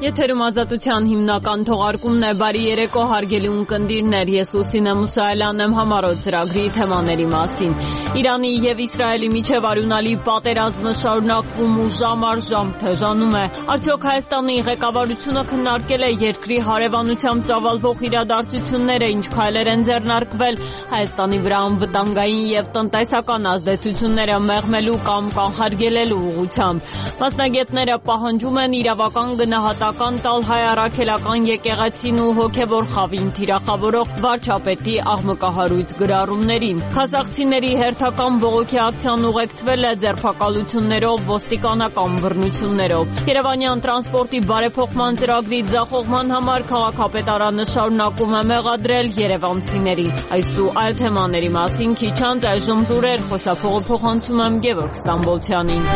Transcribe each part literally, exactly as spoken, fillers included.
Եթերում ազատության հիմնական թողարկումն է։ Բարի երեկո, հարգելի ունկնդիրներ, ես Ուսինե Մուսայելյանն եմ համառոտ ծրագրի թեմաների մասին։ Իրանի եւ Իսրայելի միջև արյունալի պատերազմը շարունակվում ու ժամ առ ժամ թեժանում է։ Արդյոք Հայաստանի ղեկավարությունը քննարկել է երկրի հարևանությամբ ծավալվող իրադարձությունները, ինչ քայլեր են ձեռնարկվել Հայաստանի վրա անվտանգային եւ տնտեսական ազդեցությունները մեղմելու կամ կանխարգելելու ուղղությամբ։ Մասնագետները պահանջում են իրավական գնահատական տալ հայ առաքելական եկեղեցին ու հոգևոր խավին թիրախավորող վարչապետի աղմկահարույց գրառումներին։ Քազախցիների հերթական բողոքի ակցիան ուղեկցվել է ձերբակալություններով, ոստիկանական բռնություններով։ Երևանյան տրանսպորտի բարեփոխման ծրագրի ձախողման համար քաղաքապետարանը շարունակում է մեղադրել երևանցիներին։ Այս ու այլ թեմաների մասին քիչ անց այժմ լուրեր, խոսափողը փոխանցում եմ Գևորգ Ստամբոլցյանին։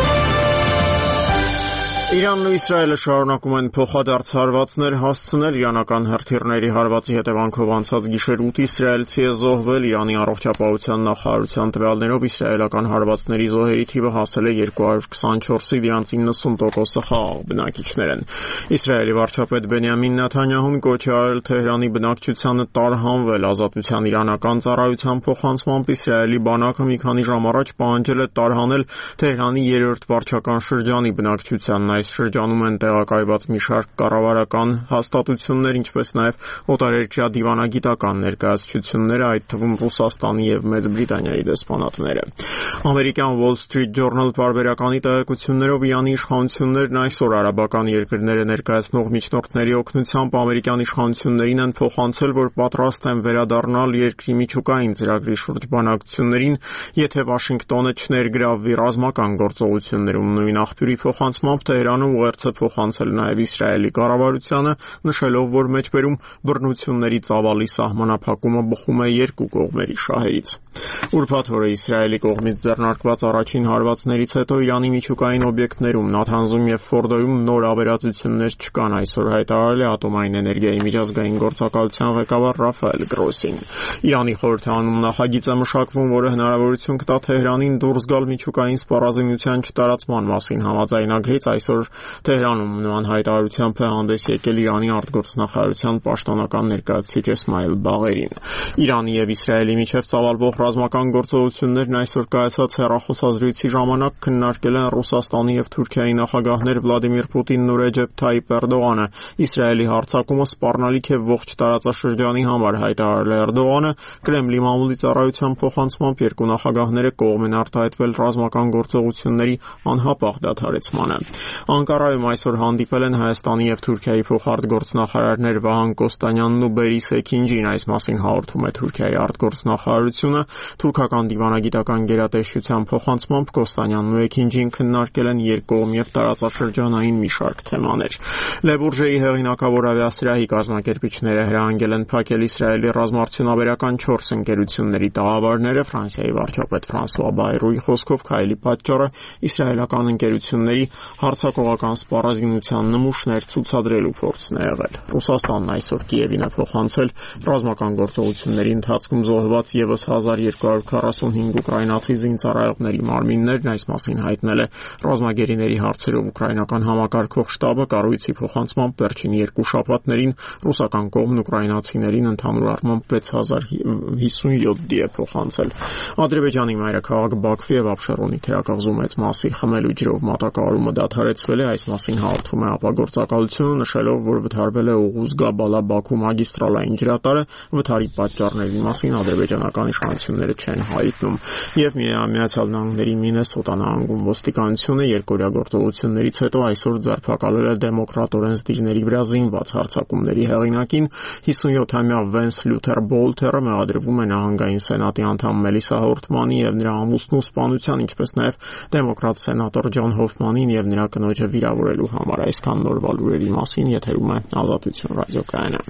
Իրանն ու Իսրայելը շարունակում են փոխադարձ հարվածներ հասցնել իրանական հրթիռների հարվածի հետևանքով անցած գիշեր ութ իսրայելցի է զոհվել։ Իրանի առողջապահության նախարարության տվյալներով իսրայելական հարվածների զոհերի թիվը հասել է երկու հարյուր քսանչորսի, դրանց իննսուն տոկոսը խաղաղ բնակիչներ են։ Իսրայելի վարչապետ Բենյամին Նեթանյահուն կոչ է արել Թեհրանի բնակչությանը տարհանվել ազատության իրանական ծառայության փոխանցմամբ Իսրայելի բանակը մի քանի ժամ առաջ պահանջել է տարհանել Թեհրանի երրորդ վարչական շրջանի բնակչությանն։ Այս շրջանում են տեղակայված մի շարք կառավարական հաստատություններ, ինչպես նաև օտարերկրյա դիվանագիտական ներկայացությունները, այդ թվում Ռուսաստանի եւ Մեծ Բրիտանիայի դեսպանատները։ Ամերիկյան Wall Street Journal պարբերականի տեղեկություններով Իրանի իշխանություններն այսօր արաբական երկրները ներկայացնող միջնորդների օգնությամբ ամերիկյան իշխանություններին են փոխանցել, որ պատրաստ են վերադառնալ երկրի միջուկային ծրագրի շուրջ բանակցություններին, եթե Վաշինգտոնը չներգրավվի ռազմական գործողություններում։ Նույն աղբյուրի փոխանցմամբ Թեհրանը ուղերձ է փոխանցել նաև Իսրայելի կառավարությանը, նշելով, որ մեջբերում բռնությունների ծավալի սահմանափակումը բխում է երկու կողմերի շահերից։ Ուրբաթ օրը Իսրայելի կողմից ձեռնարկված առաջին հարվածներից հետո Իրանի միջուկային օբյեկտներում Նաթանզում եւ Ֆորդոյում նոր ավերածություններ չկան, այսօր հայտարարել է ատոմային էներգիայի միջազգային գործակալության ղեկավար Ռաֆայել Գրոսին։ Իրանի խորհրդարանում նախագիծ է մշակվում, որը հնարավորություն կտա Թեհրանին դուրս գալ միջուկային սպառազինության չտարածման մասին համաձայնագրից։ Այսօր Թեհրանում նման հայտարարությամբ է հանդես եկել Իրանի արտգործնախարարության պաշտոնական ներկայացուցիչ Էսմայել Բաղերին։ Իրանի եւ Իսրայելի միջև ծավալվող ռազմական գործողություններն այսօր կայացած հեռախոսազրույցի ժամանակ քննարկել են Ռուսաստանի եւ Թուրքիայի նախագահներ Վլադիմիր Պուտինն ու Ռեջեփ Թայիպ Էրդողանը։ Իսրայելի հարձակումը սպառնալիք է ողջ տարածաշրջանի համար, հայտարարել է Էրդողանը։ Կրեմլի մամուլի ծառայության փոխանցմամբ երկու նախագահները կողմ են արտահայտվել ռազմական գործողությունների անհապաղ դադարեցմանը։ Անկարայում այսօր հանդիպել են Հայաստանի եւ Թուրքիայի փոխարտգործնախարարներ Վահան Կոստանյանն ու Բերիս Էքինջին։ Այս մասին հաղորդում է Թուրքիայի արտգործնախարարությունը։ Թուրքական դիվանագիտական գերատեսչության փոխանցմամբ Կոստանյանն ու Էքինջին քննարկել են երկկողմ եւ տարածաշրջանային մի շարք թեմաներ։ Լեբուրժեի հեղինակավոր ավիասրահի կազմակերպիչները հրահանգել են փակել Իսրայելի ռազմաարդյունաբերական չորս ընկերությունների տաղավարները։ Ֆրանսիայի վարչապետ Ֆրանսուଆ Բայրոյի խոսքով քայլի պատճառը իսրայելական ընկերությունների հարձակողական սպառազինության նմուշներ ցուցադրելու փորձն է եղել։ Ռուսաստանն այսօր Կիևին է փոխանցել ռազմական գործողությունների ընթացքում զոհված եւս հազար երկու հարյուր քառասունհինգ ուկրաինացի զինծառայողների մարմիններն, այս մասին հայտնել է ռազմագերիների հարցերով ուկրաինական համակարգող շտաբը։ Կառույցի փոխանցմամբ վերջին երկու շաբաթներին ռուսական կողմն ուկրաինացիներին ընդհանուր առմամբ վեց հազար հիսունյոթ դի է փոխանցել։ Ադրբեջանի մայրաքաղաք Բաքվի եւ Աբշերոնի թերակղզու մեծ մասի խմելու ջրով մատակարարումը դադարեցվել է։ Այս մասին հաղորդում է ապագործակալությունը, նշելով, որ վթարվել է Օղուզ Գաբալա-Բաքու մագիստրալային ջրատարը։ Վթարի պատճառների մասին ադրբեջանական իշխանությունները չեն հայտնում։ Եվ Միացյալ Նահանգների Մինեսոտա նահանգում ոստիկանությունը երկօրյա գործողություններից հետո այսօր ձերբակալել է դեմոկրատ օրենսդիրների վրա զինված հարձակումների հեղինակին։ հիսունյոթամյա Վենս Լյութեր Բոլթերը մեղադրվում է նահանգային սենատի անդամ Մելիսա Հորթմանի եւ նրա ամուսնու սպանության, ինչպես նաեւ դեմոկրատ սենատոր Ջոն Հոֆմանին եւ նրա կնոջը վիրավորելու համար։ Այսքան նորվա լուրերի մասին եթերում է Ազատություն ռադիոկայանը։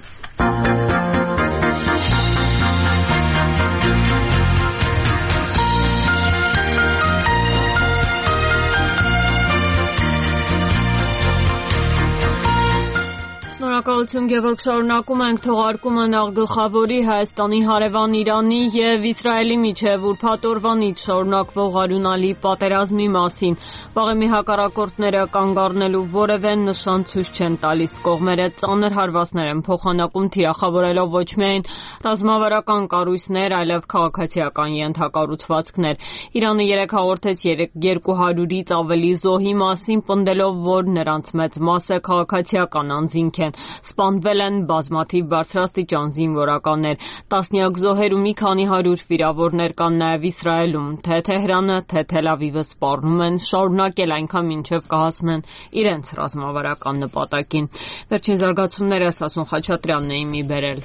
Շնորհակալություն, Գևորգ, շարունակում ենք թողարկումը նախ գլխավորի Հայաստանի հարևան Իրանի եւ Իսրայելի միջեւ ուրբաթ օրվանից շարունակվող արյունալի պատերազմի մասին։ Վաղեմի հակառակորդները կանգ առնելու որևէ նշան ցույց չեն տալիս։ Կողմերը ծանր հարվածներ են փոխանակում, թիրախավորելով ոչ միայն ռազմավարական կառույցներ, այլև քաղաքացիական ենթակառուցվածքներ։ Իրանը երեկ հաղորդեց երկու հարյուրից ավելի զոհի մասին, պնդելով, որ նրանց մեծ մասը քաղաքացիական անձինք են։ Սպանվել են բազմաթիվ բարձրաստիճան զինվորականներ, տասնյակ զոհեր ու մի քանի հարյուր վիրավորներ կան նաև Իսրայելում։ Թե Թեհրանը, թե Թել Ավիվը սպառնում են շարունակել այնքան մինչև կհասնեն իրենց ռազմավարական նպատակին։ Վերջին զարգացումները Սասուն Խաչատրյանն է իմի բերել։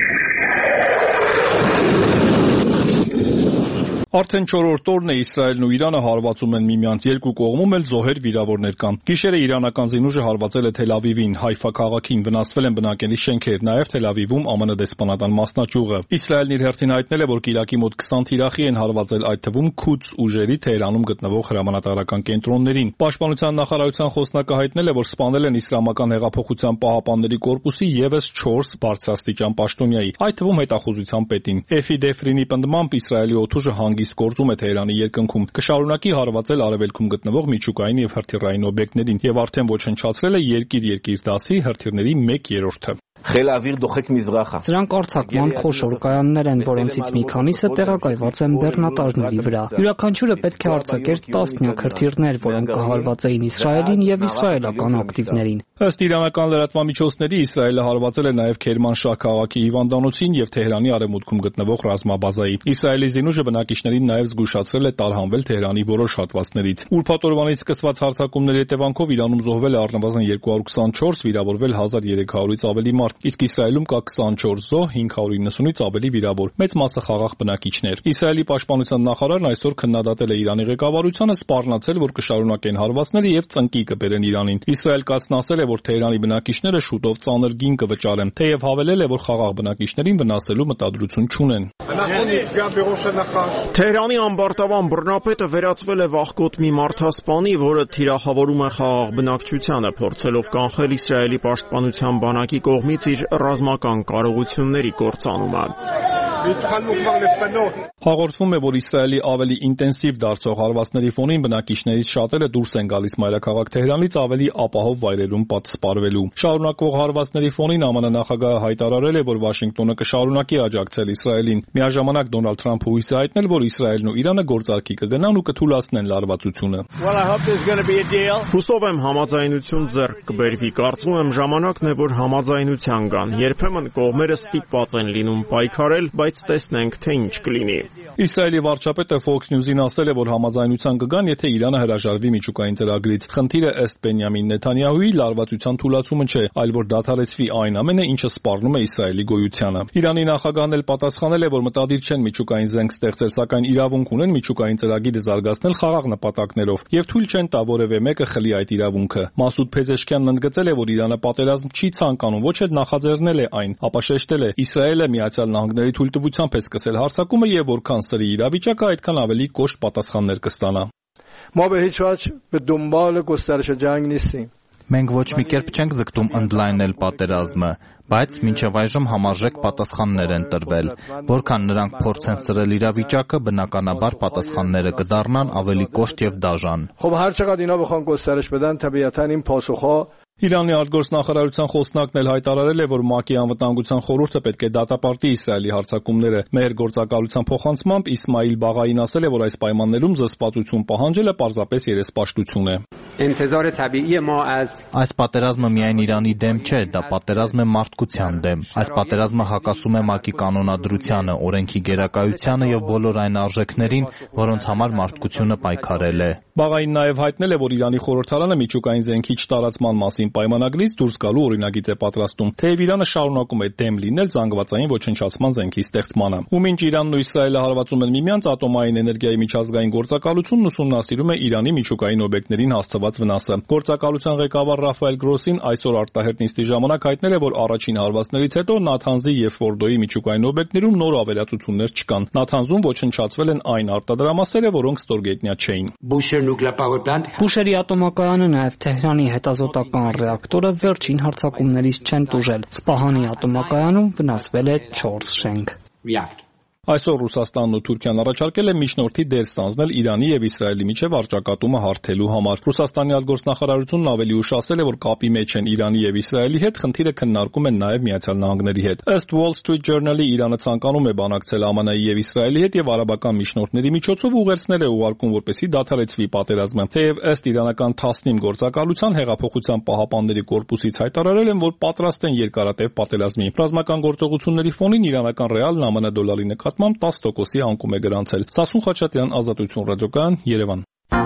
Արդեն չորրորդ օրն է Իսրայելն ու Իրանը հարվածում են միմյանց, երկու կողմում էլ զոհեր, վիրավորներ կան։ Գիշերը իրանական զինուժը հարվածել է Թել Ավիվին, Հայֆա քաղաքին, վնասվել են բնակելի շենքեր, նաև Թել Ավիվում ԱՄՆ դեսպանատան մասնաճյուղը։ Իսրայելն իր հերթին հայտնել է, որ Իրաքի մոտ քսան թիրախի են հարվածել, այդ թվում Քուդս ուժերի Թեհրանում գտնվող հրամանատարական կենտրոններին։ Պաշտպանության նախարարության խոսնակը հայտնել է, որ սպանել են Իսլամական հեղափոխության պահապանների կորպուսի ևս չորս բարձրաստիճան պաշտոնյայի, այդ թվում հետախուզության պետին։ Էֆի Դեֆրինի պնդմամբ Իսրայելի օդուժը հանգիստ գործում է Թեհրանի երկնքում, կշարունակի հարվածել արևելքում գտնվող միջուկային եւ հրթիռային օբյեկտներին եւ արդեն ոչնչացրել է երկիր-երկիր դասի հրթիռների մեկ երրորդը։ Սրանք արձակման խոշոր կայաններ են, որոնցից մի քանիսը տեղակայված են բեռնատարների վրա։ Յուրաքանչյուրը պետք է արձակեր տասնյակ հրթիռներ, որոնք կհարվածեին Իսրայելին եւ իսրայելական ակտիվներին։ Ըստ իրանական լրատվամիջոցների Իսրայելը հարվածել է նաև Քերմանշահ քաղաքի հիվանդանոցին եւ Թեհրանի արևմուտքում գտնվող ռազմաբազայի։ Իսրայելի զինուժը բնակիչներին նաև զգուշացրել է տարհանվել Թեհրանի որոշ հատվածներից։ Ուրբաթ օրվանից սկսված հարձակումների հետևանքով Իրանում զոհվել է առնվազն երկու հարյուր քսանչորս, վիրավորվել հազար երեք հարյուրից ավելի մարդ, իսկ Իսրայելում կա քսանչորս զոհ, հինգ հարյուր իննսունից ավելի վիրավոր, մեծ մասը խաղաղ բնակիչներ։ Իսրայելի պաշտպանության նախարարն այսօր քննադատել է Իրանի ղեկավարությանը, սպառնացել, որ կշարունակեն հարվածները եւ ծնկի կբերեն Իրանին։ Իսրայել կացն ասել է, որ Թեհրանի բնակիչները շուտով ծանր գին կվճարեն, թեև հավելել է, որ խաղաղ բնակիչներին վնասելու մտադրություն չունեն։ Թեհրանի ամբարտավան բռնապետը վերածվել է վախկոտ մի մարդասպանի, որը թիրախավորում է խաղաղ բնակչությանը, փորձելով կանխել Իսրայելի պաշտպանության բանակի կողմից իր ռազմական կարողությունների կործանումը։ Հաղորդվում է, որ Իսրայելի ավելի ինտենսիվ դարձող հարվածների ֆոնին բնակիչներից շատերը դուրս են գալիս մայրաքաղաք Թեհրանից ավելի ապահով վայրերում պատսպարվելու։ Շարունակվող հարվածների ֆոնին ԱՄՆ նախագահը հայտարարել է, որ Վաշինգտոնը կշարունակի աջակցել Իսրայելին։ Միաժամանակ Դոնալդ Թրամփը հույս է հայտնել, որ Իսրայելն ու Իրանը գործարքի կգնան ու կթուլացնեն լարվածությունը։ Հուսով եմ համաձայնություն ձեռք կբերվի։ Կարծում եմ ժամանակն է, որ համաձայնության գան։ Երբեմն կողմերը ստիպված են լինում պայքարել, բայց տեսնենք, թե ինչ կլինի։ Իսրայելի վարչապետը Fox News-ին ասել է, որ համաձայնության կգան, եթե Իրանը հրաժարվի միջուկային ծրագրից։ Խնդիրը ըստ Բենյամին Նեթանյահուի լարվածության թուլացումը չէ, այլ որ դադարեցվի այն ամենը, ինչը սպառնում է Իսրայելի գոյությանը։ Իրանի նախագահն էլ պատասխանել է, որ մտադիր չեն միջուկային զենք ստեղծել, սակայն իրավունք ունեն միջուկային ծրագիրը զարգացնել խաղաղ նպատակներով եւ թույլ չեն տա որևէ մեկը խլի այդ իրավունքը։ Մասուդ Փեզեշքյանն ընդգծել է, որ Իրանը պատերազմ չի ցանկանում, ոչ էլ նախաձեռնել է այն, ապա շեշտել է. Իսրայելը Միացյալ Նահանգների թույլտվությամբ է սկսել հարձակումը եւ որքան սրի իրավիճակը, այդքան ավելի կոշտ պատասխաններ կստանա։ Մենք ոչ մի կերպ չենք ձգտում ընդլայնել պատերազմը, բայց մինչև այժմ համարժեք պատասխաններ են տրվել։ Որքան նրանք փորձեն սրել իրավիճակը, բնականաբար պատասխանները կդառնան ավելի կոշտ եւ դաժան։ Իրանի արտգործնախարարության խոսնակն էլ հայտարարել է, որ ՄԱԿ-ի անվտանգության խորհուրդը պետք է դատապարտի Իսրայելի հարձակումները։ Մեր գործակալության փոխանցմամբ Իսմայիլ Բաղային ասել է, որ այս պայմաններում զսպվածություն պահանջելը պարզապես երեսպաշտություն է։ Այս պատերազմը միայն Իրանի դեմ չէ, դա պատերազմ է մարդկության դեմ։ Այս պատերազմը հակասում է ՄԱԿ-ի կանոնադրությանը, օրենքի գերակայությանը եւ բոլոր այն արժեքներին, որոնց համար մարդկությունը պայքարել է։ Բաղային նաև հայտնել է, որ Իրանի խորհրդարանը միջուկային զենքի չտարածման մասին պայմանագրից դուրս գալու օրինագիծ է պատրաստում, թեև Իրանը շարունակում է դեմ լինել զանգվածային ոչնչացման զենքի ստեղծմանը։ Ու մինչ Իրանն ու Իսրայելը հարվածում են միմյանց, ատոմային էներգիայի միջազգային գործակալությունն ուսումնասիրում է Իրանի միջուկային օբյեկտներին հասցված վնասը։ Գործակալության ղեկավար Ռաֆայել Գրոսին այսօր արտահերտ նիստի ժամանակ հայտնել է, որ առաջին հարվածներից հետո Նաթանզի եւ Ֆորդոյի միջուկային օբյեկտներում նոր ավերածություններ չկան։ Նաթանզում ոչնչացվել են այն արտադրամասերը, որոնք ստորգետնյա չէին։ Բուշերի ատոմակայանը նաև Թեհրանի հետազոտական նավթատար ռեակտորը վերջին հարձակումներից չեն տուժել։ Սպահանի ատոմակայանում վնասվել է չորս շենք։ Այսօր Ռուսաստանն ու Թուրքիան առաջարկել են միջնորդի դեր ստանձնել Իրանի եւ Իսրայելի միջև առճակատումը հարթելու համար։ Ռուսաստանի արտգործնախարարությունն ավելի ուշ ասել է, որ կապի մեջ են Իրանի եւ Իսրայելի հետ, խնդիրը քննարկում են նաեւ Միացյալ Նահանգների հետ։ Ըստ Wall Street Journal-ի Իրանը ցանկանում է բանակցել ԱՄՆ-ի եւ Իսրայելի հետ եւ արաբական միջնորդների միջոցով ուղերձներ է ուղարկում, որպեսզի դադարեցվի պատերազմը։ Թեև ըստ իրանական Թասնիմ գործակալության հեղափոխության պահապանների կորպուսից հայտարարել են, որ պատրաստ են երկարատև պատերազմի։ Ռազմական գործողությունների ֆոնին իրանական ռեալն ԱՄՆ դոլարի նկատմամբ տասը տոկոսի անկում է գրանցել։ Սասուն Խաչատրյան, Ազատություն ռադիոկայան, Երևան։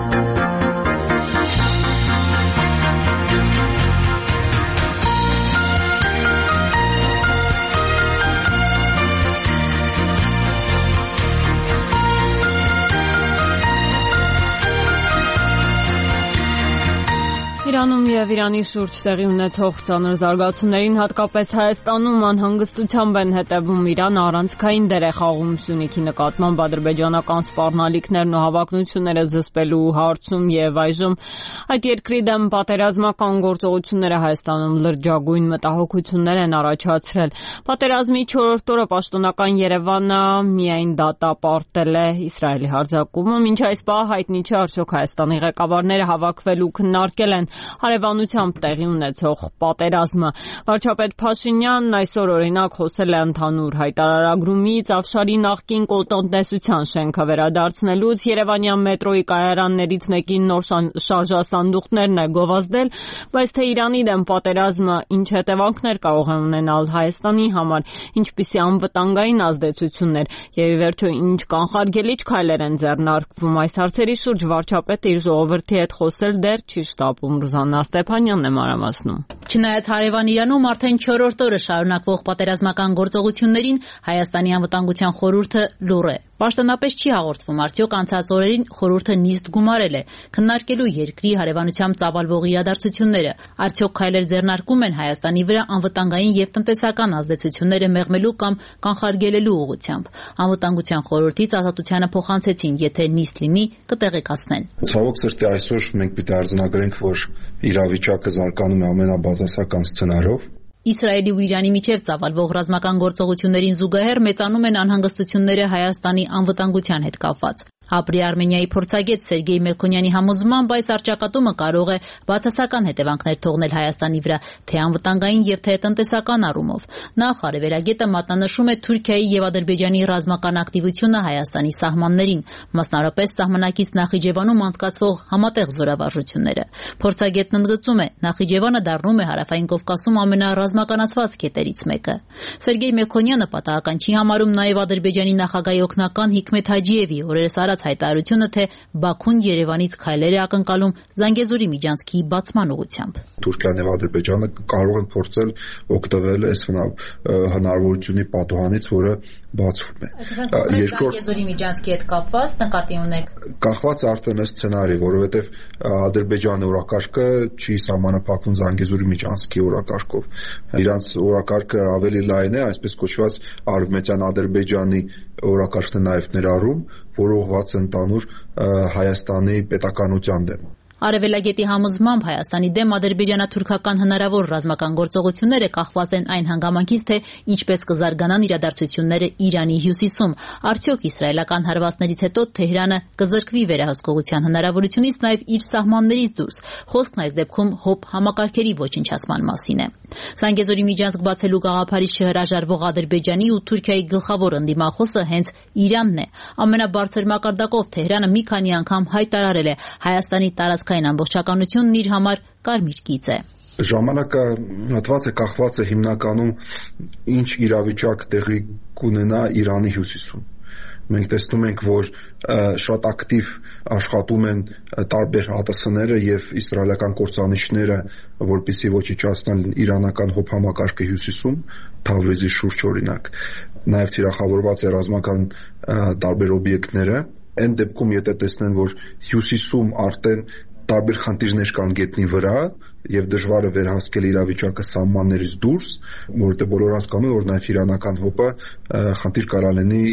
Իրանում եւ Իրանի շուրջ տեղի ունեցող ծանր զարգացումներին, հատկապես Հայաստանում, անհանգստությամբ են հետևում Իրանը առանցքային դեր է խաղում Սյունիքի նկատմամբ ադրբեջանական սպառնալիքներն ու հավակնությունները զսպելու հարցում եւ այժմ այդ երկրի դեմ պատերազմական գործողությունները Հայաստանում լրջագույն մտահոգություններ են առաջացրել։ Պատերազմի չորրորդ օրը պաշտոնական Երևանը միայն դատապարտել է Իսրայելի հարձակումը, մինչ այս պահ հայտնի չէ արդյոք Հայաստանի ղեկավարները հավաքվել ու քննարկել են հարևանությամբ տեղի ունեցող պատերազմը։ Վարչապետ Փաշինյանն այսօր օրինակ խոսել է ընդհանուր հայտարարագրումից Աֆշարի նախկին կոլտնտեսության շենքը վերադարձնելուց, Երևանյան մետրոյի կայարաններից մեկի նոր շարժասանդուղքներն է գովազդել, բայց թե Իրանի դեմ պատերազմը ինչ հետևանքներ կարող է ունենալ Հայաստանի համար, ինչպիսի անվտանգային ազդեցություններ եւ ի վերջո ինչ կանխարգելիչ քայլեր են ձեռնարկվում, այս հարցերի շուրջ վարչապետը իր ժողովրդի հետ խոսել դեռ չի շտապում։ Ռուզաննա Ստեփանյանն է մանրամասնում։ Չնայած հարևան Իրանում արդեն չորրորդ օրը շարունակվող պատերազմական գործողություններին, Հայաստանի անվտանգության խորհուրդը լուռ է։ Պաշտոնապես չի հաղորդվում, արդյոք անցած օրերին խորհուրդը նիստ գումարել է քննարկելու երկրի հարևանությամբ ծավալվող իրադարձությունները, արդյոք քայլեր ձեռնարկում են Հայաստանի վրա անվտանգային եւ տնտեսական ազդեցությունները մեղմելու կամ կանխարգելելու ուղղությամբ։ Անվտանգության խորհրդից Ազատությանը փոխանցեցին, եթե նիստ լինի, կտեղեկացնեն։ Ցավոք սրտի այսօր մենք պիտի արձանագրենք, որ իրավիճակը զարգանում է ամենաբազասական սցենարով։ Իսրայելի ու Իրանի միջև ծավալվող ռազմական գործողություններին զուգահեռ մեծանում են անհանգստությունները Հայաստանի անվտանգության հետ կապված։ Ապրի Արմենիայի փորձագետ Սերգեյ Մելքոնյանի համոզմամբ այս առճակատումը կարող է բացասական հետևանքներ թողնել Հայաստանի վրա, թե անվտանգային եւ թե տնտեսական առումով։ Նախ արևելագետը մատնանշում է Թուրքիայի եւ Ադրբեջանի ռազմական ակտիվությունը Հայաստանի սահմաններին, մասնավորապես սահմանակից Նախիջևանում անցկացվող համատեղ զորավարժությունները։ Փորձագետն ընդգծում է, Նախիջևանը դառնում է Հարավային Կովկասում ամենառազմականացված կետերից մեկը։ Սերգեյ Մելքոնյանը պատահական չի համարում նաեւ Ադրբեջանի նախագահի օգնական Հիկմեթ Հաջիևի օրերս արած հայտարարությունը, թե Բաքուն Երևանից քայլեր է ակնկալում Զանգեզուրի միջանցքի բացման ուղղությամբ։ Թուրքիան եւ Ադրբեջանը կարող են փորձել օգտվել այս հնարավորությունի պատուհանից, որը բացվում է։ Երկրորդ Զանգեզուրի միջանցքի հետ կապված նկատի ունեք։ Կախված արդեն այս սցենարի, որովհետեւ Ադրբեջանի օրակարգը չի սահմանափակվում Զանգեզուրի միջանցքի օրակարգով։ Իրանց օրակարգը ավելի լայն է, այսպես կոչված արևմտյան Ադրբեջանի օրակարգն է նաև ներառում, որը ուղղված է ընդհանուր Հայաստանի պետականության դեմ։ Արևելագետի համոզմամբ Հայաստանի դեմ ադրբեջանա-թուրքական հնարավոր ռազմական գործողությունները կախված են այն հանգամանքից, թե ինչպես կզարգանան իրադարձությունները Իրանի հյուսիսում։ Արդյոք իսրայելական հարվածներից հետո Թեհրանը կզրկվի վերահսկողության հնարավորությունից նաև իր սահմաններից դուրս։ Խոսքն այս դեպքում հոբ համակարգերի ոչնչացման մասին է։ Զանգեզուրի միջանցք բացելու գաղափարից չհրաժարվող Ադրբեջանի ու Թուրքիայի գլխավոր ընդդիմախոսը հենց Իրանն է։ Ամենաբարձր մակարդակով Թեհրանը մի քանի անգամ հայտարարել է Հայաստանի տարածքային ամբողջականությունն իր համար կարմիր գիծ է։ Ժամանակը հատվածը կախված է հիմնականում ինչ իրավիճակ տեղի կունենա Իրանի հյուսիսում։ Մենք տեսնում ենք, որ շատ ակտիվ աշխատում են տարբեր ՀԱՏՍ-ները եւ իսրայելական կործանիչները, որպեսզի ոչնչացնեն իրանական հոբ համակարգը հյուսիսում, Թավրիզի շուրջ օրինակ։ Նաեւ թիրախավորված է ռազմական տարբեր օբյեկտները։ Այն դեպքում, եթե տեսնեն, որ հյուսիսում արդեն տարբեր խնդիրներ կան գետնի վրա եւ դժվար է վերահսկել իրավիճակը սահմաններից դուրս, որովհետեւ բոլորը հասկանում են, որ նաեւ իրանական հոբը խնդիր կարող լինի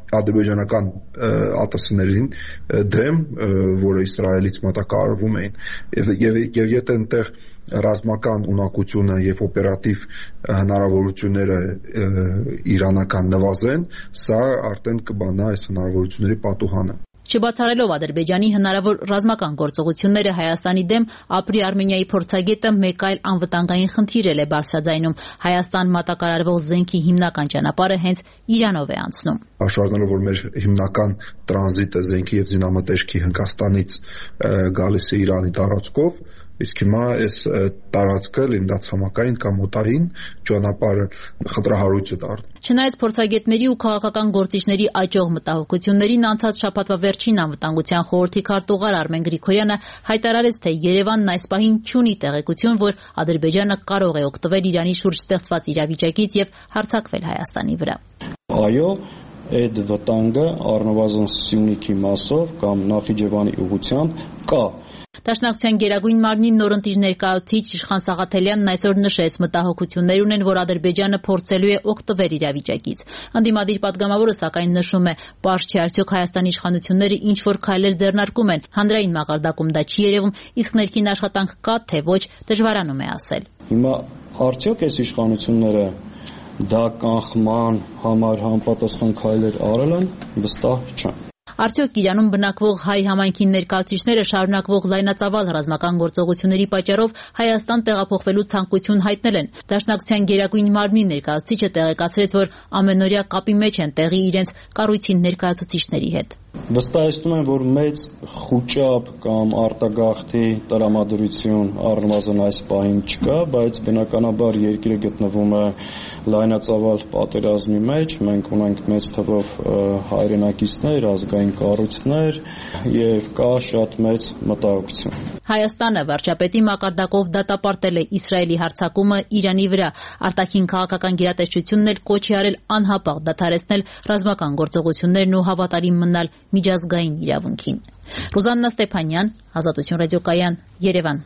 ադրբեջանական ԱՏՍ-ներին դեմ, որը Իսրայելից մատակարարվում էին, եւ եւ եւ եթե այնտեղ ռազմական ունակությունը եւ օպերատիվ հնարավորությունները իրանական նվազեն, սա արդեն կբանա այս հնարավորությունների պատուհանը։ Չբացառելով Ադրբեջանի հնարավոր ռազմական գործողությունները Հայաստանի դեմ, ապրի Արմենիայի փորձագետը մեկ այլ անվտանգային խնդիր է բարձրաձայնում. Հայաստան մատակարարվող զենքի հիմնական ճանապարհը հենց Իրանով է անցնում։ Հաշվառնելով, որ մեր հիմնական տրանզիտը զենքի եւ զինամթերքի Հնդկաստանից գալիս է Իրանի տարածքով, իսկ հիմա այս տարածքը լինած համակային կամ օտարին ճանապարհը խտրահարույց է դառնում։ Չնայած փորձագետների ու քաղաքական գործիչների աճող մտահոգություններին, անցած շաբաթվա վերջին անվտանգության խորհրդի քարտուղար Արմեն Գրիգորյանը հայտարարեց, թե Երևանն այս պահին չունի տեղեկություն, որ Ադրբեջանը կարող է օգտվել Իրանի շուրջ ստեղծված իրավիճակից եւ հարձակվել Հայաստանի վրա։ Այո, այդ վտանգը առնվազն Սյունիքի մասով կամ Նախիջևանի ուղղությամբ կա։ Դաշնակցության գերագույն մարմնի նորընտիր ներկայացուցիչ Իշխան Սաղաթելյանն այսօր նշեց, մտահոգություններ ունեն, որ Ադրբեջանը փորձելու է օգտվել իրավիճակից։ Ընդդիմադիր պատգամավորը սակայն նշում է, պարզ չէ արդյոք Հայաստանի իշխանությունները ինչ որ քայլեր ձեռնարկում են, հանրային մակարդակում դա չի երևում, իսկ ներքին աշխատանք կա, թե ոչ, դժվարանում է ասել։ Հիմա արդյոք այս իշխանությունները դա կանխման համար համապատասխան քայլեր արել են, վստահ չեմ։ Արդյոք Իրանում բնակվող հայ համայնքի ներկայացուցիչները շարունակվող լայնածավալ ռազմական գործողությունների պատճառով Հայաստան տեղափոխվելու ցանկություն հայտնել են։ Դաշնակցության գերագույն մարմնի ներկայացուցիչը տեղեկացրեց, որ ամենօրյա կապի մեջ են տեղի իրենց կառույցի ներկայացուցիչների հետ։ Վստահեցնում եմ, որ մեծ խուճապ կամ արտագաղթի տրամադրություն առնվազն այս պահին չկա, բայց բնականաբար երկիրը գտնվում է լայնածավալ պատերազմի մեջ, մենք ունենք մեծ թվով հայրենակիցներ, ազգային կառույցներ եւ կա շատ մեծ մտահոգություն։ Հայաստանը վարչապետի մակարդակով դատապարտել է Իսրայելի հարձակումը Իրանի վրա։ Արտաքին քաղաքական գերատեսչությունն էլ կոչ է արել անհապաղ դադարեցնել ռազմական գործողություններն ու հավատարիմ մնալ միջազգային իրավունքին։ Ռուզաննա Ստեփանյան, Ազատություն ռադիոկայան, Երևան։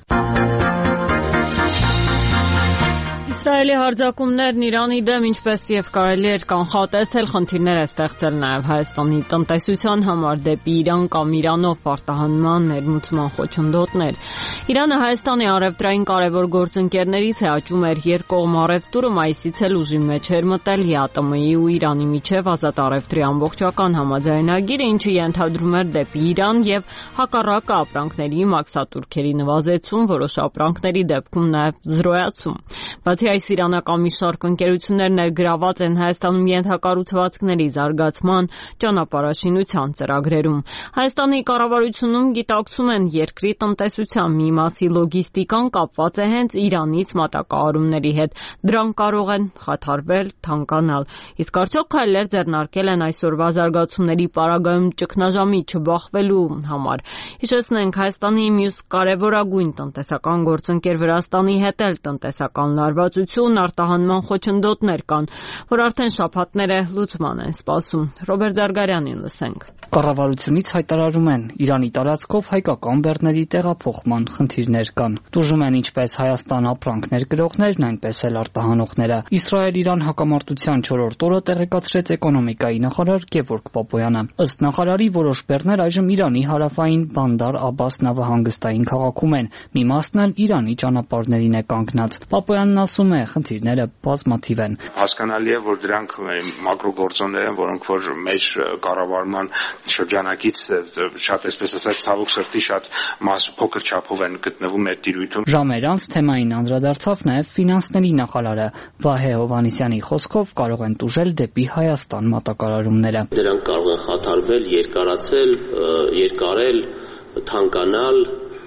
Իսրայելի հարձակումներն Իրանի դեմ, ինչպես եւ կարելի էր կանխատեսել, խնդիրներ է ստեղծել նաեւ Հայաստանի տնտեսության համար, դեպի Իրան կամ Իրանով արտահանման ներմուծման խոչընդոտներ։ Իրանը Հայաստանի առևտրային կարևոր գործընկերներից է, աճում էր երկկողմ առևտուրը, մայիսից էլ ուժի մեջ էր մտել ԵԱՏՄ-ի ու Իրանի միջև ազատ առևտրի ամբողջական համաձայնագիրը, ինչը ենթադրում էր դեպի Իրան եւ հակառակը ապրանքների մաքսատուրքերի նվազեցում, որոշ ապրանքների դեպքում նաեւ զրոյացում։ Բացի այս, իրանական մի շարք ընկերություններ ներգրաված են Հայաստանում ենթակառուցվածքների զարգացման, ճանապարհաշինության ծրագրերում։ Հայաստանի կառավարությունում գիտակցում են, երկրի տնտեսության մի մասի լոգիստիկան կապված է հենց Իրանից մատակարարումների հետ։ Դրանք կարող են խաթարվել, թանկանալ։ Իսկ արդյոք քայլեր ձեռնարկել են այսօրվա զարգացումների պարագայում ճգնաժամի չբախվելու համար։ Հիշեցնենք, Հայաստանի մյուս կարևորագույն տնտեսական գործընկեր Վրաստանի հետ էլ տնտեսական լարվածություն, արտահանման խոչընդոտներ կան, որ արդեն շաբաթներ է լուծման են սպասում։ Ռոբերտ Զարգարյանին լսենք։ Կառավարությունից հայտարարում են, Իրանի տարածքով հայկական բեռների տեղափոխման խնդիրներ կան։ Տուժում են ինչպես Հայաստան ապրանքներ գրողներն, այնպես էլ արտահանողները։ Իսրայել-Իրան հակամարտության չորրորդ օրը տեղեկացրեց էկոնոմիկայի նախարար Գևորգ Պապոյանը։ Ըստ նախարարի, որոշ բեռներ այժմ Իրանի հարավային Բանդար Աբաս նավահանգստային քաղաքում են, մի մասն էլ Իրանի ճանապարհներին է կանգնած։ Պապոյանն ասում է, խնդիրները բազմաթիվ են։ Հասկանալի է, որ դրանք մակրոգործոններ են, որոնք որ մեր կառավարման շրջանակից շատ այսպես ասած ցավոք սրտի շատ մաս փոքր չափով են գտնվում մեր տիրույթում։ Ժամեր անց թեմային անդրադարձավ նաև ֆինանսների նախարարը Վահե Հովհաննիսյանի խոսքով կարող են տուժել դեպի Հայաստան մատակարարումները։ Դրանք կարող են խաթարվել, երկարացել, երկարել, թանկանալ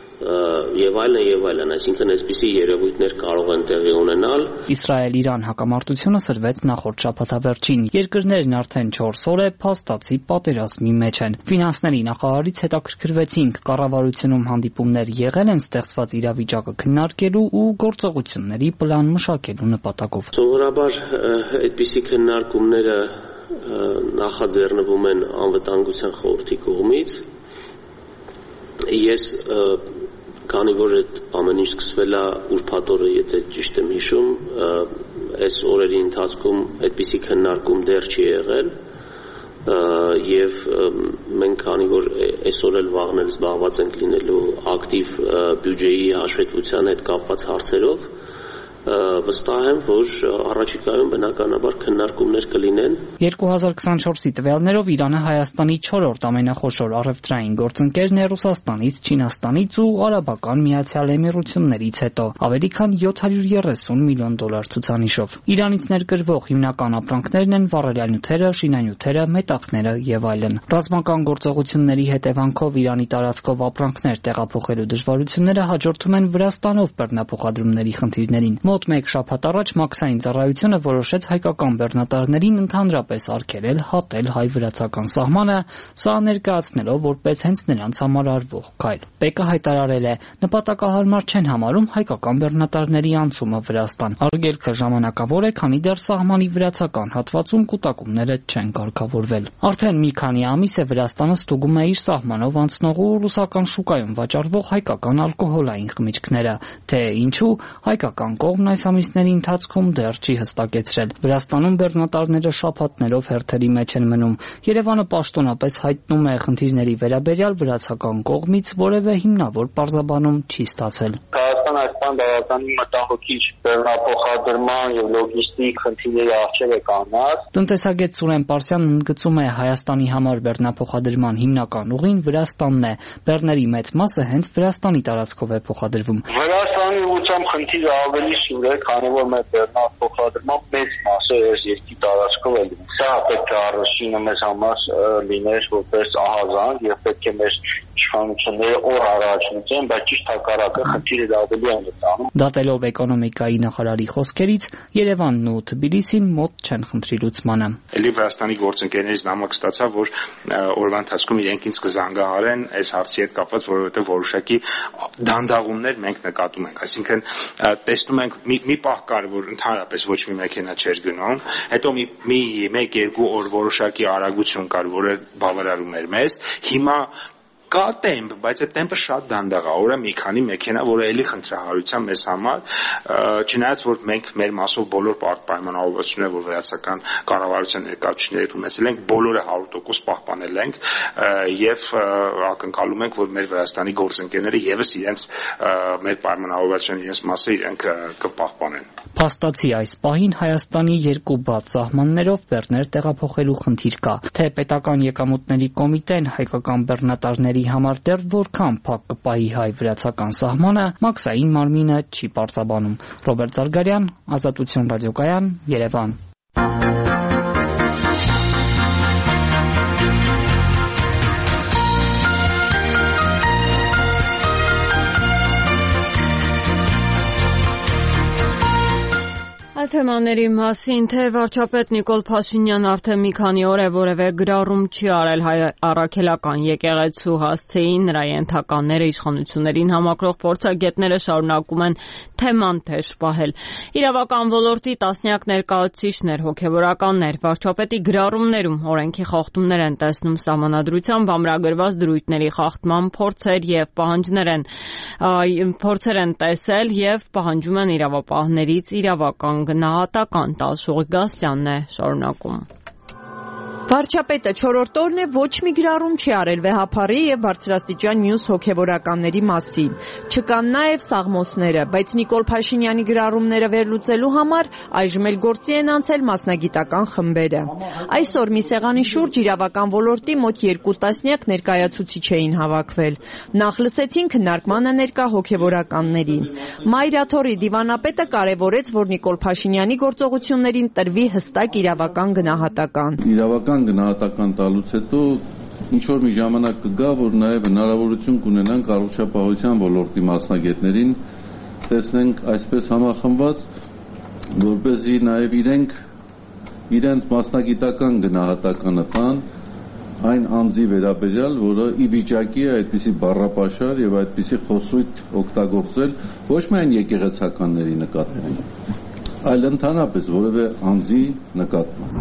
եւ այլն եւ այլն, այսինքն այսպիսի երևույթներ կարող են տեղի ունենալ։ Իսրայել-Իրան հակամարտությունը սրվեց նախորդ շաբաթավերջին։ Երկրներն արդեն չորս օր է փաստացի պատերազմի մեջ են։ Ֆինանսների նախարարից հետաքրքրվեցինք, կառավարությունում հանդիպումներ եղել են ստեղծված իրավիճակը քննարկելու ու գործողությունների պլան մշակելու նպատակով։ Սովորաբար այդպիսի քննարկումները նախաձեռնվում են անվտանգության խորհրդի կողմից։ Ես Քանի որ այդ ամեն ինչ սկսվել է ուրբաթ օրը, եթե ճիշտ եմ հիշում, այս օրերի ընթացքում այդպիսի քննարկում դեռ չի եղել, եւ մենք քանի որ այսօր էլ վաղն էլ զբաղված ենք լինելու ակտիվ բյուջեի հաշվետվության հետ կապված հարցերով, վստահ եմ, որ առաջիկայում բնականաբար քննարկումներ կլինեն։ երկու հազար քսանչորսի տվյալներով Իրանը Հայաստանի չորրորդ ամենախոշոր առևտրային գործընկերն է Ռուսաստանից, Չինաստանից ու Արաբական Միացյալ Էմիրություններից հետո, ավելի քան յոթ հարյուր երեսուն միլիոն դոլար ցուցանիշով։ Իրանից ներկրվող հիմնական ապրանքներն են վառելանյութերը, շինանյութերը, մետաղները եւ այլն։ Ռազմական գործողությունների հետևանքով Իրանի տարածքով ապրանքներ տեղափոխելու դժվարությունները հաջորդում են Վրաստանով բեռնափոխադրումների խնդիրներին։ Մոտ մեկ շաբաթ առաջ Մաքսային ծառայությունը որոշեց հայկական բեռնատարներին ընդհանրապես արգելել հատել հայ-վրացական սահմանը, սա ներկայացնելով որպես հենց նրանց համար արվող քայլ։ ՊԵԿ-ը հայտարարել է, նպատակահարմար չեն համարում հայկական բեռնատարների անցումը Վրաստան։ Արգելքը ժամանակավոր է, քանի դեռ սահմանի վրացական հատվածում կուտակումները չեն կարգավորվել։ Արդեն մի քանի ամիս է Վրաստանը ստուգում է իր սահմանով անցնող ու ռուսական շուկայում վաճառվող հայկական ալկոհոլային խմիչքները, թե ինչու հայկական կողմն այս ամիսների ընթացքում դեռ չի հստակեցրել։ Վրաստանում բեռնատարները շաբաթներով հերթերի մեջ են մնում։ Երևանը պաշտոնապես հայտնում է խնդիրների վերաբերյալ վրացական կողմից որևէ հիմնավոր պարզաբանում չի ստացել։ Հայաստան այսքան բավականին մտահոգիչ բեռնափոխադրման եւ լոգիստիկ խնդիրների առջեւ է կանգնած։ Տնտեսագետ Սուրեն Պարսյանն ընդգծում է Հայաստանի համար բեռնափոխադրման հիմնական ուղին Վրաստանն է։ Բեռների մեծ մասը հենց Վրաստանի տարածքով է փոխադրվում։ Վրաստանի ուղղությամբ խնդիրը ավելի սուր է, քանի որ մեր բեռնափոխադրման մեծ մասը այս երկրի տարածքով է լինում։ Սա պետք է առաջինը մեզ համար լիներ որպես ահազանգ եւ պետք է մեր իշխանությունները օր առաջ լուծեն, բայց ճիշտ հակառակը խնդիրը ավելի է մտանում։ Դատելով էկոնոմիկայի նախարարի խոսքերից, Երևանն ու Թբիլիսին մոտ չեն խնդրի լուծմանը։ Էլի Վրաստանի գործընկերներից նամակ ստացա, որ օրվա ընթացքում իրենք ինձ կզանգահարեն այս հարցի հետ կապված, որովհետեւ որոշակի դանդաղումներ մենք նկատում ենք, այսինքն տեսնում ենք մի, մի պահ կար, որ ընդհանրապես ոչ մի մեքենա չէր գնում, հետո մի մի մեկ-երկու օր որոշակի արագություն կար, որը բավարարում էր մեզ, հիմա կա տեմպ, բայց այդ տեմպը շատ դանդաղ է, օրը մի քանի մեքենա, որը էլի խնդրահարության մեզ համար, չնայած որ մենք մեր մասով բոլոր պայմանավորվածությունները, որ վրացական կառավարության ներկայացուցիչների հետ ունեցել ենք, բոլորը հարյուր տոկոս պահպանել ենք եւ ակնկալում ենք, որ մեր Վրաստանի գործընկերները եւս իրենց մեր պայմանավորվածության իրենց մասը իրենք կպահպանեն։ Փաստացի այս պահին Հայաստանի երկու բաց սահմաններով բեռներ տեղափոխելու խնդիր կա, թե պետական եկամուտների կոմիտեն հայկական բեռնատարների համար դեռ որքան փակ կպահի հայ-վրացական սահմանը, Մաքսային մարմինը չի պարզաբանում։ Ռոբերտ Զարգարյան, Ազատություն ռադիոկայան, Երևան։ Այդ թեմաների մասին, թե վարչապետ Նիկոլ Փաշինյան արդեն մի քանի օր է որևէ գրառում չի արել հայ առաքելական եկեղեցու հասցեին, նրա ենթականները իշխանություններին համակրող փորձագետները շարունակում են թեման թեժ պահել։ Իրավական ոլորտի տասնյակ ներկայացուցիչներ, հոգևորականներ վարչապետի գրառումներում օրենքի խախտումներ են տեսնում, սահմանադրությամբ ամրագրված դրույթների խախտման փորձեր եւ պահանջներ են փորձեր են տեսել եւ պահանջում են իրավապահներից իրավական գնահատական տալ։ Շուղիգասյանն է շարունակում։ Վարչապետը չորրորդ օրն է ոչ մի գրառում չի արել վեհափառի եւ բարձրաստիճան մյուս հոգեվորականների մասին։ Չկան նաեւ սաղմոսները, բայց Նիկոլ Փաշինյանի գրառումները վերլուծելու համար այժմ էլ գործի են անցել մասնագիտական խմբերը։ Այսօր մի սեղանի շուրջ իրավական ոլորտի մոտ երկու տասնյակ ներկայացուցիչ էին հավաքվել։ Նախ լսեցին քննարկմանը ներկա հոգեվորականներին։ Մայրաթորի դիվանապետը կարևորեց, որ Նիկոլ Փաշինյանի գործողություններին տրվի հստակ իրավական գնահատական։ Իրավական գնահատական տալուց հետո ինչ որ մի ժամանակ կգա, որ նաև հնարավորություն կունենանք առողջապահության ոլորտի մասնագետներին տեսնենք այսպես համախմբված, որպեսզի նաև իրենք իրենց մասնագիտական գնահատականը տան այն անձի վերաբերյալ, որը ի վիճակի է այդպիսի բառապաշար եւ այդպիսի խոսույթ օգտագործել ոչ միայն եկեղեցականների նկատմամբ, այլ ընդհանրապես որևէ անձի նկատմամբ։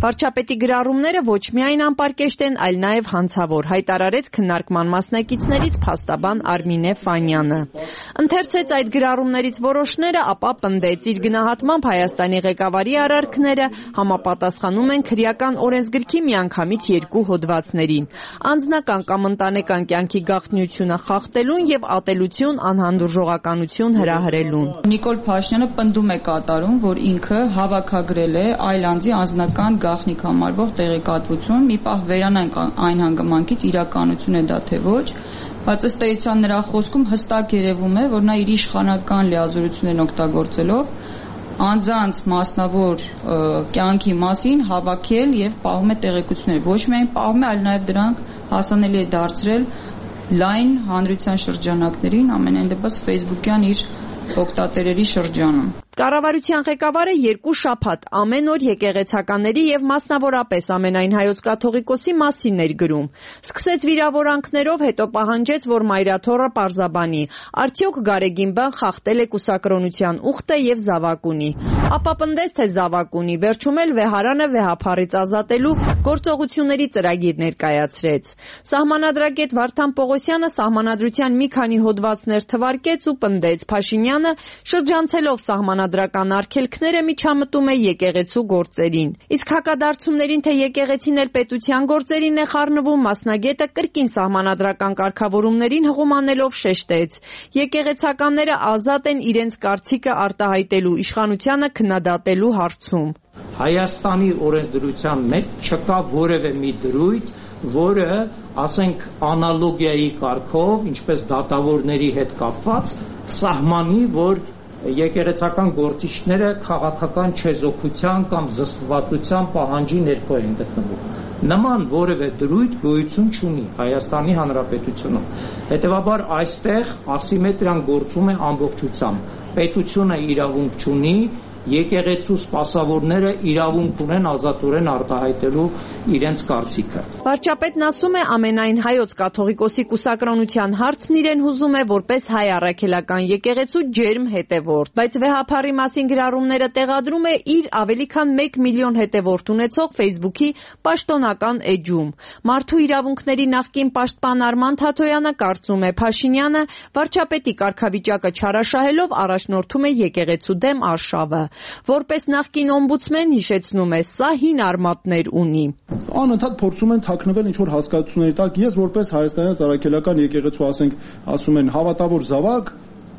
Վարչապետի գրառումները ոչ միայն անպարկեշտ են, այլ նաև հանցավոր, հայտարարեց քննարկման մասնակիցներից փաստաբան Արմինե Ֆանյանը։ Ընթերցեց այդ գրառումներից որոշները, ապա պնդեց իր գնահատմամբ Հայաստանի ղեկավարի արարքները համապատասխանում են քրեական օրենսգրքի միանգամից երկու հոդվածներին՝ անձնական կամ ընտանեկան կյանքի գաղտնիությունը խախտելուն եւ ատելություն, անհանդուրժողականություն հրահրելուն։ Նիկոլ Փաշինյանը պնդում է կատարում, որ ինքը հավաքագրել է այլ անձի անձնական գաղտնիք համարվող տեղեկատվություն, մի պահ վերանանք այն հանգամանքից իրականություն է դա թե ոչ, բայց ըստ էության նրա խոսքում հստակ երևում է, որ նա իր իշխանական լիազորություններն օգտագործելով անձանց մասնավոր կյանքի մասին հավաքել եւ պահում է տեղեկություններ, ոչ միայն պահում է, այլ նաեւ դրանք հասանելի է դարձրել լայն հանրության շրջանակներին, ամենայն դեպս Facebook-յան իր օգտատերերի շրջանում։ Կառավարության ղեկավարը երկու շաբաթ ամեն օր եկեղեցականների եւ մասնավորապես ամենայն հայոց կաթողիկոսի մասին էր գրում։ Սկսեց վիրավորանքներով, հետո պահանջեց, որ մայրաթոռը պարզաբանի, արդյոք Գարեգին-բան խախտել է կուսակրոնության ուխտը եւ զավակ ունի։ Ապա պնդեց, թե զավակ ունի, վերջում էլ վեհարանը վեհափառից ազատելու գործողությունների ծրագիր ներկայացրեց։ Սահմանադրագետ Վարդան Պողոսյանը սահմանադրության մի քանի հոդվածներ թվարկեց ու պնդեց, Փաշինյանը շրջանցելով սահմանադրական արգելքները միջամտում է եկեղեցու գործերին։ Իսկ հակադարձումներին, թե եկեղեցին էլ պետության գործերին է խառնվում, մասնագետը կրկին սահմանադրական կարգավորումներին հղում անելով շեշտեց. եկեղեցականները ազատ են իրենց կարծիքը արտահայտելու, իշխանությանը քննադատելու հարցում։ Հայաստանի օրենսդրության մեջ չկա որևէ մի դրույթ, որը, ասենք, անալոգիայի կարգով, ինչպես դատավորների հետ կապված, սահմանի, որ եկեղեցական գործիչները քաղաքական չեզոքության կամ զսպվածության պահանջի ներքո են գտնվում։ Նման որևէ դրույթ գոյություն չունի Հայաստանի Հանրապետությունում։ Հետևաբար այստեղ ասիմետրիան գործում է ամբողջությամբ։ Պետությունը իրավունք չունի, եկեղեցու սպասավորները իրավունք ունեն ազատորեն արտահայտելու իրենց կարծիքը։ Վարչապետն ասում է, ամենայն հայոց կաթողիկոսի կուսակրոնության հարցն իրեն հուզում է որպես հայ առաքելական եկեղեցու ջերմ հետևորդ, բայց վեհափառի մասին գրառումները տեղադրում է իր ավելի քան մեկ միլիոն հետևորդ ունեցող Facebook-ի պաշտոնական էջում։ Մարդու իրավունքների նախկին պաշտպան Արման Թաթոյանը կարծում է, Փաշինյանը վարչապետի կարգավիճակը չարաշահելով առաջնորդում է եկեղեցու դեմ արշավը։ Որպես նախկին օմբուդսմեն հիշեցնում է, սա հին արմատներ ունի։ Անընդհատ փորձում են թաքնվել ինչ-որ հասկացությունների տակ։ Ես որպես հայաստանյան առաքելական եկեղեցու, ասենք, ասում են հավատավոր զավակ,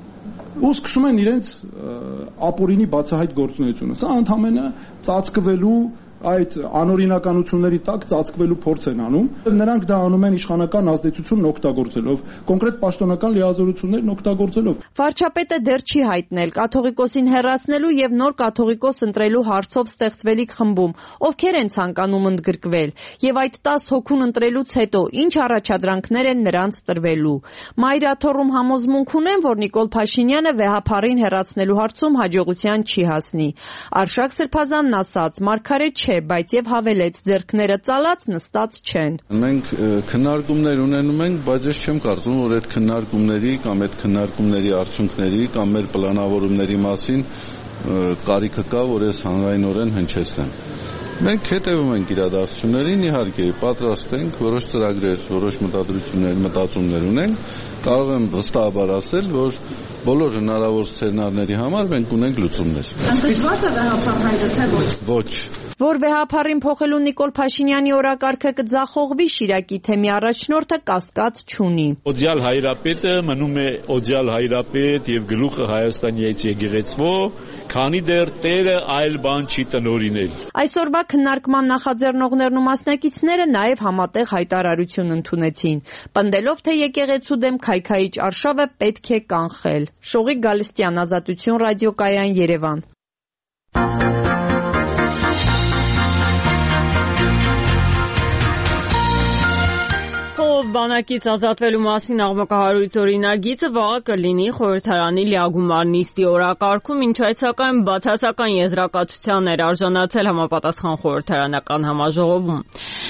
ու սկսում են իրենց ապօրինի բացահայտ գործունեությունը։ Սա ընդհանրապես ծածկվելու այդ անօրինականությունների տակ ծածկվելու փորձ են անում։ Նրանք դա անում են իշխանական ազդեցությունն օգտագործելով, կոնկրետ պաշտոնական լիազորություններն օգտագործելով։ Վարչապետը դեռ չի հայտնել կաթողիկոսին հեռացնելու եւ նոր կաթողիկոս ընտրելու հարցով ստեղծվելիք խմբում, ովքեր են ցանկանում ընդգրկվել, եւ այդ տասը հոգուն ընտրելուց հետո ինչ առաջադրանքներ են նրանց տրվելու։ Մայրաթոռում համոզմունք ունեն, որ Նիկոլ Փաշինյանը վեհափառին հեռացնելու հարցում հաջողության չի հասնի։ Արշակ Սրբազանն ասաց, մարգարետ բայց եւ հավելեց, ձեռքները ծալած նստած չեն։ Մենք քննարկումներ ունենում ենք, բայց ես չեմ կարծում, որ այդ քննարկումների կամ այդ քննարկումների արդյունքների կամ մեր պլանավորումների մասին կարիքը կա, որ ես հանրայնորեն հնչեցնեմ։ Մենք հետևում ենք իրադարձություններին, իհարկե, պատրաստ ենք, որոշ ծրագրեր, որոշ մտադրություններ, մտածումներ ունենք, կարող եմ վստահաբար ասել, որ բոլոր հնարավոր սցենարների համար մենք ունենք լուծումներ։ Ընդգծված է վեհափառ հայտը, թե ոչ։ Ոչ։ Որ վեհափառին փոխելու Նիկոլ Փաշինյանի օրակարգը կձախողվի, Շիրակի թեմի առաջնորդը կասկած չունի։ Օձյալ հայրապետը մնում է օձյալ հայրապետ եւ գլուխը Հայաստանի եկեղեցվո, քանի դեռ Տերը այլ բան չի տնօրինել։ Այսօրվա քննարկման նախաձեռնողներն ու մասնակիցները նաև համատեղ հայտարարություն ընդունեցին, պնդելով, թե եկեղեցու դեմ քայքայիչ արշավը պետք է կանխել։ Շողիկ Գալստյան, Ազատություն ռադիոկայան, Երևան։ բանակից ազատվելու մասին աղմկահարույց օրինագիծը վաղը կլինի խորհրդարանի լիագումար նիստի օրակարգում, ինչ այդ սակայն բացասական եզրակացության էր արժանացել համապատասխան խորհրդարանական համաժողովում։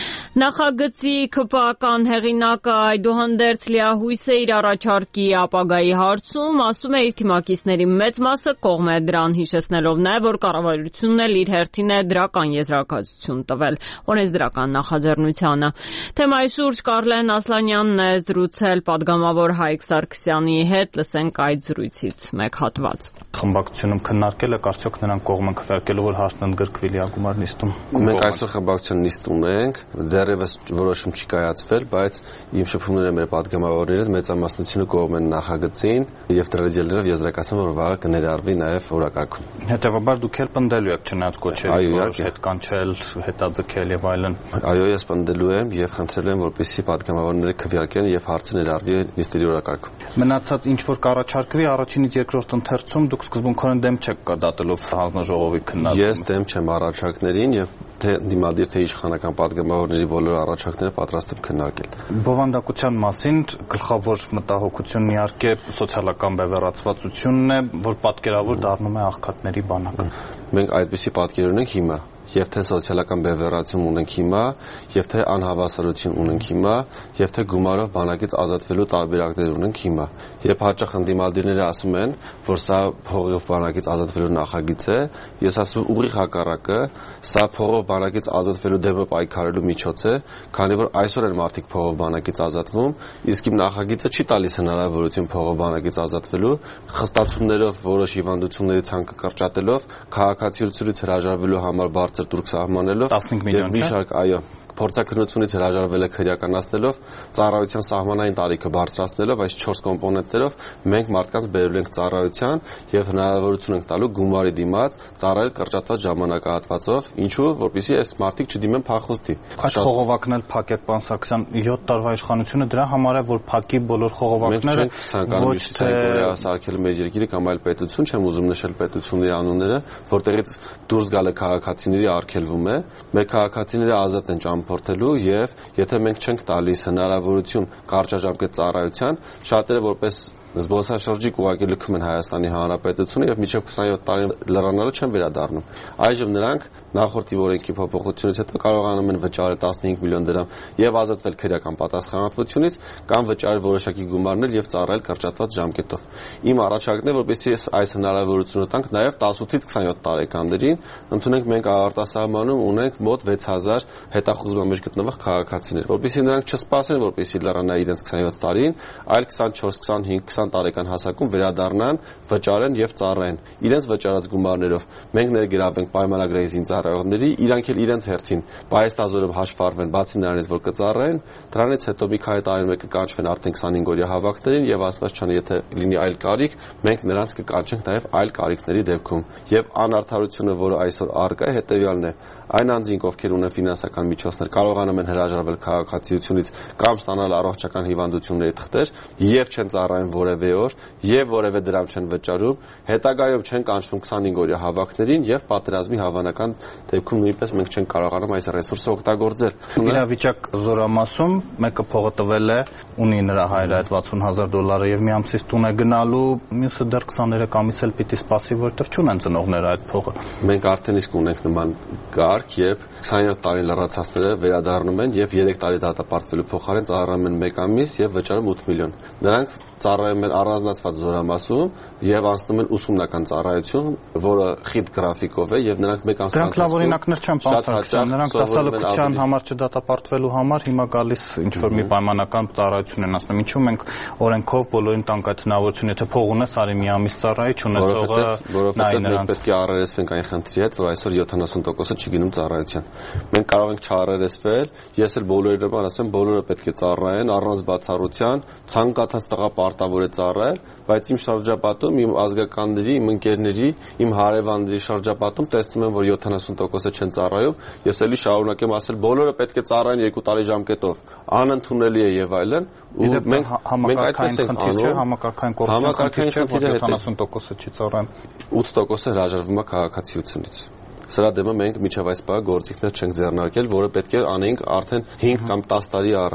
Նախագծի քպական հեղինակը այդուհանդերձ լիահույս է իր առաջարկի ապագայի հարցում, ասում է իր թիմակիցների մեծ մասը կողմ է դրան, հիշեցնելով նաև, որ կառավարությունն էլ իր հերթին է դրական եզրակացություն տվել օրենսդրական նախաձեռնությանը։ Թեմայի շուրջ Կարլեն Ասլանյանն է զրուցել պատգամավոր Հայկ Սարգսյանի հետ, լսենք այդ զրույցից մեկ հատված։ Խմբակցությունում քննարկել եք արդյոք նրանք կողմ են քվեարկելու, որ հարցն ընդգրկվի լիագումար նիստում։ Մենք այսօր խմբակցության նիստ ունենք, դեռևս որոշում չի կայացվել, բայց իմ շփումները մեր պատգամավորների հետ մեծամասնությունը կողմ են նախագծին եւ դրադիելներով եզրակացան, որ վաղը կներառվի նաեւ օրակարգում։ Հետևաբար դուք էլ պնդելու եք չնայած կոչերի, որ հետ կանչել, հետաձգել եւ այլն։ Այո, ես պնդելու եմ եւ խնդրել եմ, որպեսզի պատգամավորները քվեարկեն եւ հարցը ներառվի նիստերի օրակարգում։ Մնացած ինչ որ կառաջարկվի առաջինից երկրորդ ընթերցում դուք սկզբունքորեն դեմ չեք կդատելով հանձնաժողովի քննարկումը։ Ես դեմ չեմ առաջարկներին եւ թե դիմադիր թե իշխանական պատգամավորների բոլոր առաջարկները պատրաստ եմ քննարկել։ Բովանդակության մասին գլխավոր մտահոգությունն իհարկե սոցիալական բևեռացվածությունն է, որ պատկերավոր դառնում է աղքատների բանակ։ Մենք այդպիսի պատկեր ունենք հիմա, եւ թե սոցիալական բևեռացում ունենք հիմա, եւ թե անհավասարություն ունենք հիմա, եւ թե գումարով բանակից ազատվելու տարբերակներ ունենք հիմա։ Երբ հաճախ ընդդիմադիրները ասում են, որ սա փողով բանակից ազատվելու նախագիծ է, ես ասում եմ ուղիղ հակառակը, սա փողով բանակից ազատվելու դեմ պայքարելու միջոց է, քանի որ այսօր են մարդիկ փողով բանակից ազատվում, իսկ իմ նախագիծը չի տալիս հնարավորություն փողով բանակից ազատվելու, խստացումներով որոշ հիվանդությունների ցանկը կրճատելով, քաղաքացիությունից հրաժարվելու համար բարձր տուրք սահմանելով եւ մի շարք այո փորձաքննությունից հրաժարվել է քրեականացնելով, ծառայության սահմանային տարիքը բարձրացնելով, այս չորս կոմպոնենտներով մենք մարդկանց բերել ենք ծառայության եւ հնարավորություն ենք տալու գումարի դիմաց ծառայել կրճատված ժամանակահատվածով, ինչու որպեսզի այս մարդիկ չդիմեն փախուստի։ Այդ խողովակն էլ փակ է, պարոն Սարգսյան, յոթ տարվա իշխանությունը դրա համար է, որ փակի բոլոր խողովակները, ոչ թե սարքել մեր երկիրը կամ այլ պետություն, չեմ ուզում նշել պետությունների անունները, որտեղից դուրս գալը քաղաքացիների արգելվում է, մեր քաղաքացիները ազատ են ճամփորդելու եւ եթե մենք չենք տալիս հնարավորություն կարճաժամկետ ծառայության, շատերը որպես զբոսաշրջիկ ուղղակի լքում են Հայաստանի Հանրապետությունը եւ մինչեւ քսանյոթ տարի լրանալը չեն վերադառնում։ Այժմ նրանք նախորդի օրենքի փոփոխությունից հետո կարողանում են վճարել տասնհինգ միլիոն դրամ եւ ազատվել քրեական պատասխանատվությունից կամ վճարել որոշակի գումարներ եւ ծառայել կրճատված ժամկետով։ Իմ առաջարկն է, որպեսզի այս հնարավորությունը տանք նաեւ տասնութից քսանյոթ տարեկաններին, ընդունենք մենք արտասահմանում ունենք մոտ վեց հազար հետախուզման մեջ գտնվող քաղաքացիներ, որպեսզի նրանք չսպասեն, որպեսզի լրանա իրենց քսանյոթ տարին, այլ քսանչորս, քսանհինգ, քսան տարեկան հասակում վերադառնան, վճարեն եւ ծառայեն իրենց վճարած գումարներով։ Մենք ներգրավենք պայմանագրային զինծառայողների, իրանք էլ իրենց հերթին պայեստազորով հաշվառվեն, բացի նրանից, որ կծառայեն, դրանից հետո մի քանի տարի մեկ կկանչվեն արդեն քսանհինգ օրյա հավաքներին եւ ասված չան, եթե լինի այլ կարիք, մենք նրանց կկանչենք նաեւ այլ կարիքների դեպքում։ Եվ անարդարությունը, որը այսօր առկա է, հետեւյալն է. այն անձինք, ովքեր ունեն ֆինանսական միջոցներ, կարողանում են հրաժարվել քաղաքացիությունից կամ ստանալ առողջական հիվանդությունների թղթեր եւ չեն ծառայում որևէ օր եւ որևէ դրամ չեն վճարում, հետագայում չեն կանչվում քսանհինգ օրյա հավաքներին եւ պատերազմի հավանական դեպքում նույնպես մենք չենք կարողանում այս ռեսուրսը օգտագործել։ Իրավիճակ զորամասում մեկը փողը տվել է, ունի նրա հայրը այդ վաթսուն հազար դոլարը եւ մի ամսից տուն է գնալու, մյուսը դեռ քսաներեք ամիս էլ պիտի սպասի, որովհետեւ չունեն ծնողները այդ փողը։ Մենք արդեն իսկ ունենք նման կարգ, երբ քսանյոթ տարի լրացածները վերադառնում են եւ երեք տարի դատապարտվելու փոխարեն ծառայում են մեկ ամիս եւ վճարում ութ միլիոն։ Նրանք ծառայում են առանձնացված զորամասում եւ անցնում են ուսումնական ծառայություն, որը խիտ գրաֆիկով է եւ նրանք մեկ ամսվա Դրանք լավ օրինակներ չեն, պարոն Սարգսյան, նրանք դասալքության համար չդատապարտվելու համար հիմա գալիս ինչ որ մի պայմանական ծառայություն են ասում։ Ինչու մենք օրենքով բոլորին տանք այդ հնարավորությունը, եթե փող ունես, արի մի ամիս ծառայի, չունեցողը նայի նրանց։ Պետք է առերեսվենք այն խնդրի հետ, որ այսօր յոթանասուն տոկոսը չի գնում ծառայության։ Մենք կարող ենք չառերեսվել, ես էլ բոլորի նման ասեմ, բոլորը պետք է ծառայեն առանց բացառության, ցանկացած տղա պարտավոր է ծառայել, բայց իմ շրջապատում, իմ ազգականների, իմ ընկերների, իմ հարևանների շրջապատում տեսնում եմ, որ յոթանասուն տոկոսը չեն ծառայում, ես էլի շարունակեմ ասել, բոլորը պետք է ծառայեն երկու տարի ժամկետով, անընդունելի է եւ այլն, ու մենք մենք այդպես ենք անում, համակարգային կոռուպցիան խնդիր չէ, որ յոթանասուն տոկոսը չի ծառայում, ութ տոկոսը հրաժարվում է քաղաքացիությունից։ Սրա դեմը մենք միջև այս պահը գործիքներ չենք ձեռնարկել, որը պետք է անենք արդեն հինգ կամ տասը տարի առաջ։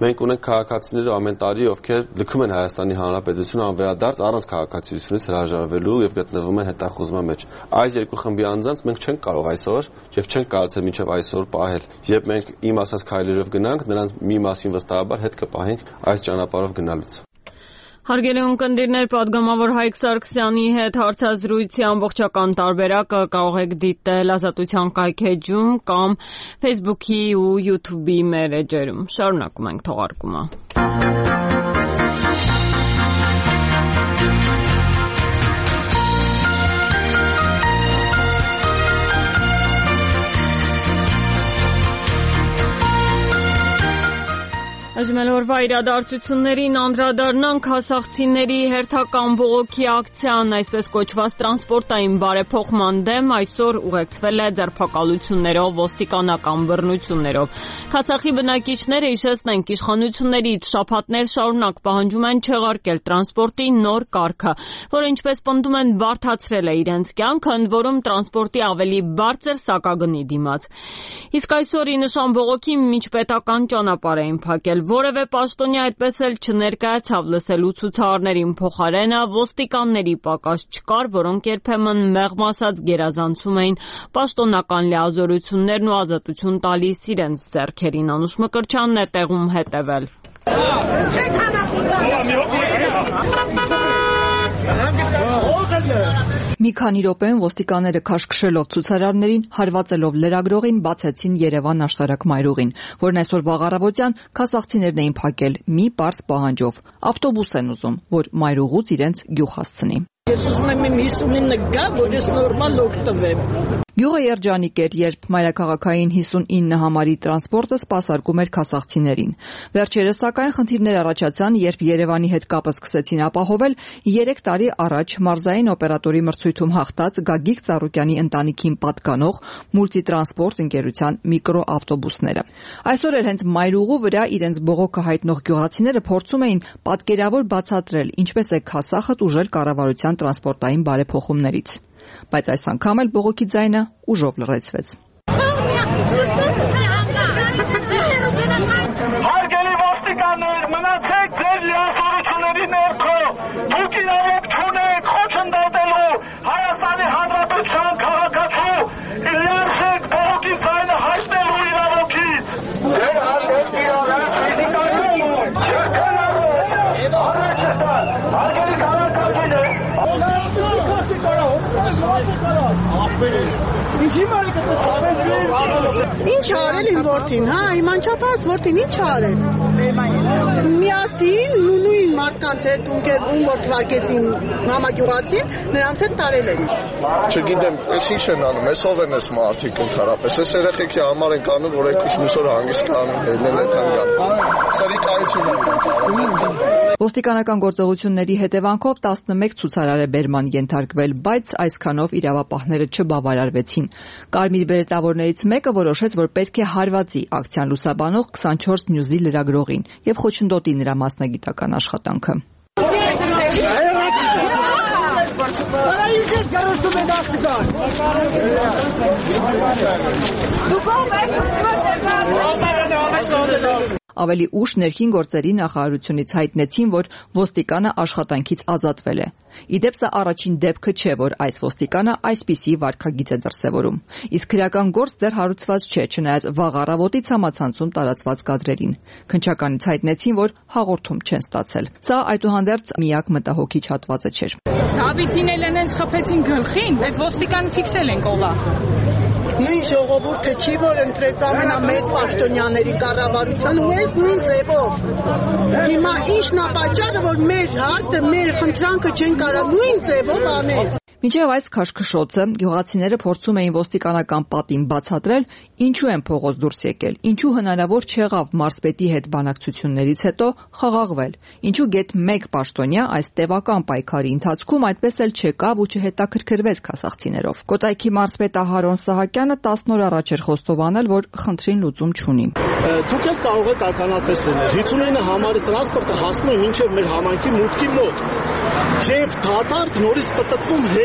մենք ունենք քաղաքացիները ամեն տարի, ովքեր լքում են Հայաստանի Հանրապետությունը անվերադարձ առանց քաղաքացիությունից հրաժարվելու եւ գտնվում են հետախուզման մեջ։ Այս երկու խմբի անձանց մենք չենք կարող այսօր եւ չենք կարծել մինչեւ այսօր պահել։ Երբ մենք իմ ասած քայլերով գնանք, նրանց մի մասին վստահաբար հետ կպահենք այս ճանապարհով գնալուց։ Հարգելի ունկնդիրներ, պատգամավոր Հայկ Սարգսյանի հետ հարցազրույցի ամբողջական տարբերակը կարող եք դիտել Ազատության կայքէջում կամ Facebook-ի ու YouTube-ի մեր էջերում։ Շարունակում ենք թողարկումը։ Այժմ օրվա իրադարձություններին անդրադառնանք հասախցիների հերթական բողոքի ակցիան, այսպես կոչված տրանսպորտային բարեփոխման դեմ այսօր ուղեկցվել է ձերբակալություններով, ոստիկանական բռնություններով։ Քացախի բնակիչները, հիշեցնենք, իշխանություններից շաբաթներ շարունակ պահանջում են չեղարկել տրանսպորտի նոր կարգը, որը ինչպես պնդում են բարդացրել է իրենց կյանքը, ընդ որում տրանսպորտի ավելի բարձր սակագնի դիմաց։ Իսկ այսօր ի նշան բողոքի միջպետական ճանապարհ էին փակել։ Որևէ պաշտոնյա այդպես էլ չներկայացավ լսելու ցուցարարներին, փոխարենը ոստիկանների պակաս չկար, որոնք երբեմն մեղմ ասած գերազանցում էին պաշտոնական լիազորություններն ու ազատություն տալիս իրենց ձեռքերին։ Անուշ Մկրտչյանն է տեղում հետևել։ Մի քանի րոպեում ոստիկանները քաշքշելով ցուցարարներին, հարվածելով լրագրողին, բացեցին Երևան աշտարակ մայրուղին, որն այսօր վաղ առավոտյան քասախցիներն էին փակել մի պարզ պահանջով՝ ավտոբուս են ուզում, որ մայրուղուց իրենց գյուղ հասցնի։ Ես ուզում եմ իմ հիսունինը գա, որ ես նորմալ օգտվեմ։ Գյուղը երջանիկ էր, երբ մայրաքաղաքային հիսունինը համարի տրանսպորտը սպասարկում էր քասախցիներին։ Վերջերս սակայն խնդիրներ առաջացան, երբ Երևանի հետ կապը սկսեցին ապահովել երեք տարի առաջ մարզային օպերատորի մրցույթում հաղթած Գագիկ Ծառուկյանի ընտանիքին պատկանող Մուլտիտրանսպորտ ընկերության միկրոավտոբուսները։ Այսօր էլ հենց մայրուղու վրա իրենց բողոքը հայտնող գյուղացիները փորձում էին պատկերավոր բացատրել, ինչպես է քասախը տուժել կառավարության տրանսպորտային բարեփոխումներից։ Բայց այս անգամ էլ բողոքի ձայնը ուժով լռեցվեց։ Հարգելի ոստիկաններ, մնացեք ձեր լիազորությունների ներքո։ Դուք իրավունք չունեք խոչընդոտելու Հայաստանի Հանրապետության քաղաքացու լիարժեք բողոքի ձայնը հայտնելու իրավունքից։ Ձեր հարգելի Ինչ արել իմ որդին, հա, իմ անչափահաս որդին ինչ արել։ Միասին նույն մարդկանց հետ ում որ թվարկեցին համագյուղացին, նրանց հետ տարել են։ Չգիտեմ, ես ինչ են անում, ես ով են ես մարդիկ ընդհանրապես, ես երեխեքի համար են կանում, որ եկուս մուսոր հանգիստ կանում, ելնել է թանգան։ Սարիկայություն են ընդհանրապես։ Ոստիկանական գործողությունների հետևանքով տասնմեկ ցուցարար է բերման ենթարկվել, բայց այսքանով իրավապահները չբավարարվեցին։ Կարմիր բերետավորներից մեկը որոշեց, որ պետք է հարվածի ակցիան լուսաբանող քսանչորս Նյուզի լրագրողին եւ խոչընդոտի նրա մասնագիտական աշխատանքը։ Ավելի ուշ ներքին գործերի նախարարությունից հայտնեցին, որ ոստիկանը աշխատանքից ազատվել է։ Իդեպ սա առաջին դեպքը չէ, որ այս ոստիկանը այսպիսի վարքագիծ է դրսևորում։ Իսկ քրեական գործ դեռ հարուցված չէ, չնայած վաղ առավոտից համացանցում տարածված կադրերին։ Քննչականից հայտնեցին, որ հաղորդում չեն ստացել։ Սա այդուհանդերձ միակ մտահոգիչ հատվածը չէր։ Դավիթին էլ են սխփեցին գլխին, բայց ոստիկանը ֆիքսել են կողա։ Նույն ժողովուրդը չի, որ ընտրեց ամենամեծ պաշտոնյաների կառավարության ու այս նույն ձևով։ Հիմա ի՞նչն է պատճառը, որ մեր հարցը, մեր խնդրանքը չեն կարող նույն ձևով անել։ Մինչև այս քաշքշոցը գյուղացիները փորձում էին ոստիկանական պատին բացատրել, ինչու են փողոց դուրս եկել, ինչու հնարավոր չեղավ մարզպետի հետ բանակցություններից հետո խաղաղվել, ինչու գեթ մեկ պաշտոնյա այս տևական պայքարի ընթացքում այդպես էլ չեկավ ու չհետաքրքրվեց քասախցիներով։ Կոտայքի մարզպետ Ահարոն Սահակյանը տասն օր առաջ էր խոստովանել, որ խնդրին լուծում չունի։ Դուք եք կարող եք ականատես լինել։ հիսունինը համարի տրանսպորտը հասնում է մինչև մեր համայնքի մուտքի մոտ։ Եվ դատարկ նորից պատտվում հետ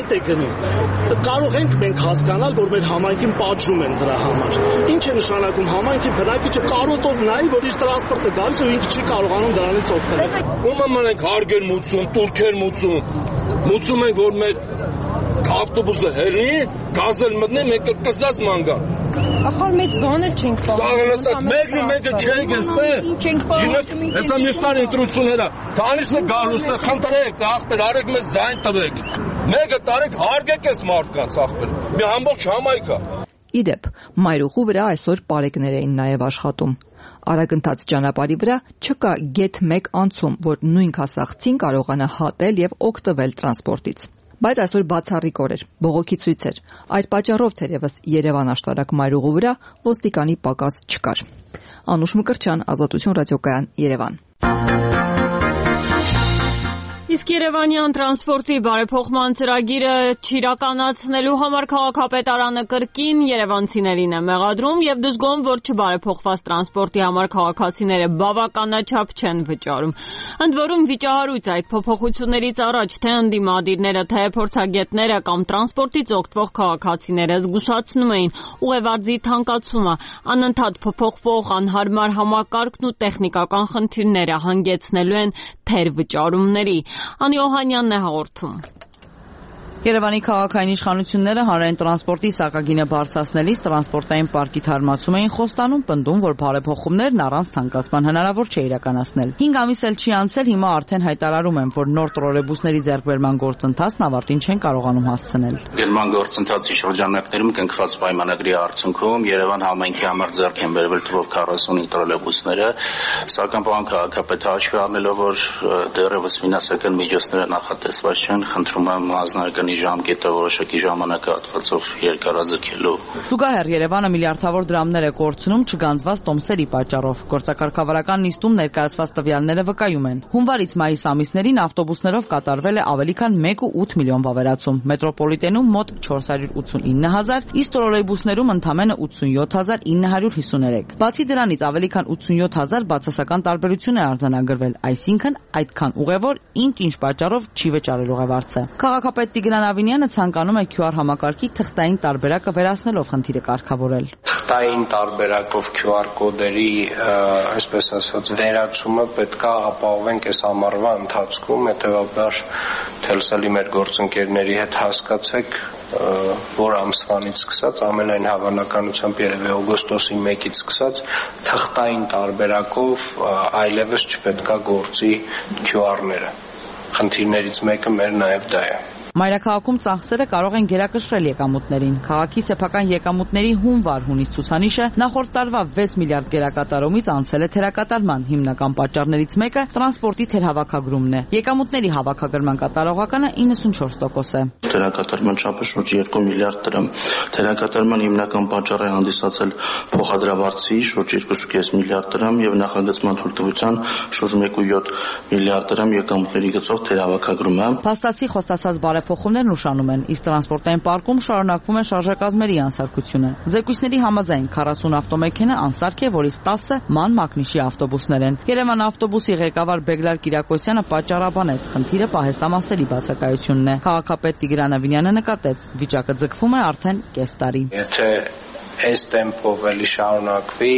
հետ է գնում։ Կարող ենք մենք հասկանալ, որ մեր համայնքին պատժում են դրա համար։ Ինչ է նշանակում համայնքի բնակիչը կարոտով նայի, որ իր տրանսպորտը գալիս ու ինքը չի կարողանում դրանից օգտվել։ Ուրեմն ենք հարգեր մուծում, турքեր մուծում։ Մուծում ենք, որ մեր ավտոբուսը հեռնի, գազել մտնի, մենք կզած ման գա։ Ախր մեծ բաներ չենք պահում։ Սա հնստած մեկը մեկը չենք էստեղ։ Չենք պահում։ Հեսա մյուսներ ինտրուսությունները։ Տանիսն է գալուստը, խնդրեք, ախպեր, արեք մեզ ձայն տվեք։ Մեկը տարեք հարգեք այս մարդկանց ախպեր։ Մի ամբողջ համայնք է։ Իդեպ, մայրուղու վրա այսօր պարեկներ էին նաև աշխատում։ Արագընթաց ճանապարհի վրա չկա գեթ մեկ անցում, որ նույն քասախցին կարողանա հատել եւ օգտվել տրանսպորտից։ Բայց այսօր բացառիկ օր էր, բողոքի ցույց էր։ Այդ պատճառով թերևս Երևան աշտարակ մայրուղու վրա ոստիկանի պակաս չկար։ Անուշ Մկրտչյան, Ազատություն ռադիոկայան, Երևան։ Իսկ Երևանյան տրանսպորտի բարեփոխման ծրագիրը չիրականացնելու համար քաղաքապետարանը կրկին երևանցիներին է մեղադրում եւ դժգոհում, որ չբարեփոխված տրանսպորտի համար քաղաքացիները բավականաչափ չեն վճարում։ Ընդ որում վիճահարույց այդ փոփոխություններից առաջ թե ընդդիմադիրները, թե փորձագետները կամ տրանսպորտից օգտվող քաղաքացիները զգուշացնում էին ուղևարձի թանկացումը, անընդհատ փոփոխվող անհարմար համակարգն ու տեխնիկական խնդիրները հանգեցնելու են թերվճարումների։ Անի Օհանյանն է հաղորդում։ Երևանի քաղաքային իշխանությունները հանրային տրանսպորտի սակագինը բարձրացնելիս տրանսպորտային պարկի թարմացում էին խոստանում, պնդում, որ բարեփոխումներն առանց թանկացման հնարավոր չէ իրականացնել։ հինգ ամիս էլ չի անցել, հիմա արդեն հայտարարում են, որ նոր տրոլեյբուսների ձեռքբերման գործընթացն ավարտին չեն կարողանում հասցնել։ Գերման գործընթացի շրջանակներում կնքված պայմանագրի արդյունքում Երևան համայնքի համար ձեռք են բերվել թվով քառասունհինգ տրոլեյբուսները, սակայն պարոն քաղաքապետը հաշվի առնելով, որ դեռևս ֆինանսական միջոցները նախատեսված չեն, խնդրում եմ հանձնարարականի ժամկետը որոշակի ժամանակահատվածով երկարաձգելու։ Զուգահեռ Երևանը միլիարդավոր դրամներ է կորցնում չգանձված տոմսերի պատճառով։ Գործակարգավարական նիստում ներկայացված տվյալները վկայում են։ Հունվարից մայիս ամիսներին ավտոբուսներով կատարվել է ավելի քան մեկ կόμμα ութ միլիոն վավերացում, մետրոպոլիտենում մոտ չորս հարյուր ութսունինը հազար, իսկ տրոլեյբուսներում ընդամենը ութսունյոթ հազար ինը հարյուր հիսուներեք։ Բացի դրանից ավելի քան ութսունյոթ հազար բացասական տարբերություն է արձանագրվել, այսինքն այդքան ուղևոր ինչ-ինչ պատճառով չի վճարել ուղևորը։ Քաղաքապետ Տիգրան Ավինյանը ցանկանում է քյու առ համակարգի թղթային տարբերակը վերացնելով խնդիրը կարգավորել։ Թղթային տարբերակով քյու առ կոդերի, այսպես ասած, վերացումը պետք է ապահովենք այս ամառվա ընթացքում, հետևաբար թելսալի մեր գործընկերների հետ հասկացեք, որ ամսվանից սկսած, ամենայն հավանականությամբ երևի օգոստոսի մեկից սկսած թղթային տարբերակով այլևս չպետք է գործի քյու առները։ Խնդիրներից մեկը մեր նաև դա է։ Մայրաքաղաքում ծախսերը կարող են գերակշռել եկամուտներին։ Քաղաքի սեփական եկամուտների հունվար-հունիս ցուցանիշը նախորդ տարվա վեց միլիարդ գերակատարումից անցել է թերակատարման։ Հիմնական պատճառներից մեկը տրանսպորտի թերհավաքագրումն է։ Եկամուտների հավաքագրման կատարողականը իննսունչորս տոկոս է։ Թերակատարման չափը շուրջ երկու միլիարդ դրամ։ Թերակատարման հիմնական պատճառը հանդիսացել փոխադրավարձի շուրջ երկու կես միլիարդ դրամ եւ նախագծման թույլտվության շուրջ մեկ կόμμα յոթ միլիարդ դրամ եկամուտների գծով թերհավաքագրումը։ Փաստացի խոստացած բարեփոխումներն ուշանում են, իսկ տրանսպորտային պարկում շարունակվում է շարժակազմերի անսարքությունը։ Ձեռքույցների համաձայն քառասուն ավտոմեքենա անսարք է, որից տասը ման մակնիշի ավտոբուսներ են։ Երևան ավտոբուսի ղեկավար Բեգլար Կիրակոսյանը պատճառաբանեց խնդիրը պահեստամասերի բացակայությունն է։ Քաղաքապետ Տիգրան Ավինյանը նկատեց, վիճակը ձգվում է արդեն կես տարի։ Եթե այս տեմպով էլի շարունակվի,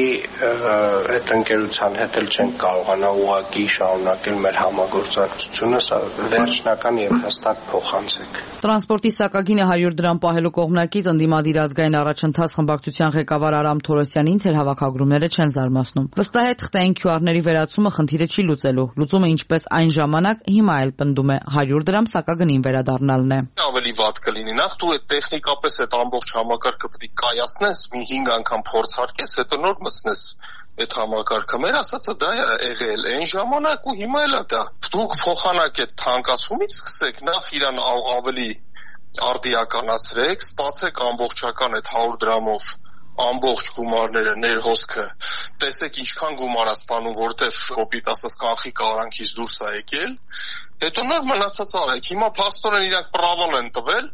այդ ընկերության հետ էլ չենք կարողանա ուղղակի շարունակել մեր համագործակցությունը, սա վերջնական եւ հստակ փոխանցեք։ Տրանսպորտի սակագինը հարյուր դրամ պահելու կողմնակից ընդդիմադիր ազգային առաջընթաց խմբակցության ղեկավար Արամ Թորոսյանին թերհավաքագրումները չեն զարմացնում։ Վստահ է թղթային քյու առների վերացումը խնդիրը չի լուծելու։ Լուծումը ինչպես այն ժամանակ, հիմա էլ պնդում է հարյուր դրամ սակագնին վերադառնալն է։ Ավելի վատ կլինի, նախ դու այդ տեխնիկապես այդ ամբողջ համակարգը պետք է կայացնես, մի հինգ անգամ փորձարկես, հետո նոր մտցնես այդ համակարգը։ Մեր ասածը դա է եղել այն ժամանակ ու հիմա էլ է դա։ Դուք փոխանակ այդ թանկացումից սկսեք, նախ իրան ավելի արդիականացրեք, ստացեք ամբողջական այդ հարյուր դրամով ամբողջ գումարները, ներհոսքը, տեսեք ինչքան գումար է ստանում, որտեվ կոպիտ ասած կանխի կարանքից դուրս է եկել, հետո նոր մնացած արեք։ Հիմա փաստորեն իրանք պրավոն են տվել,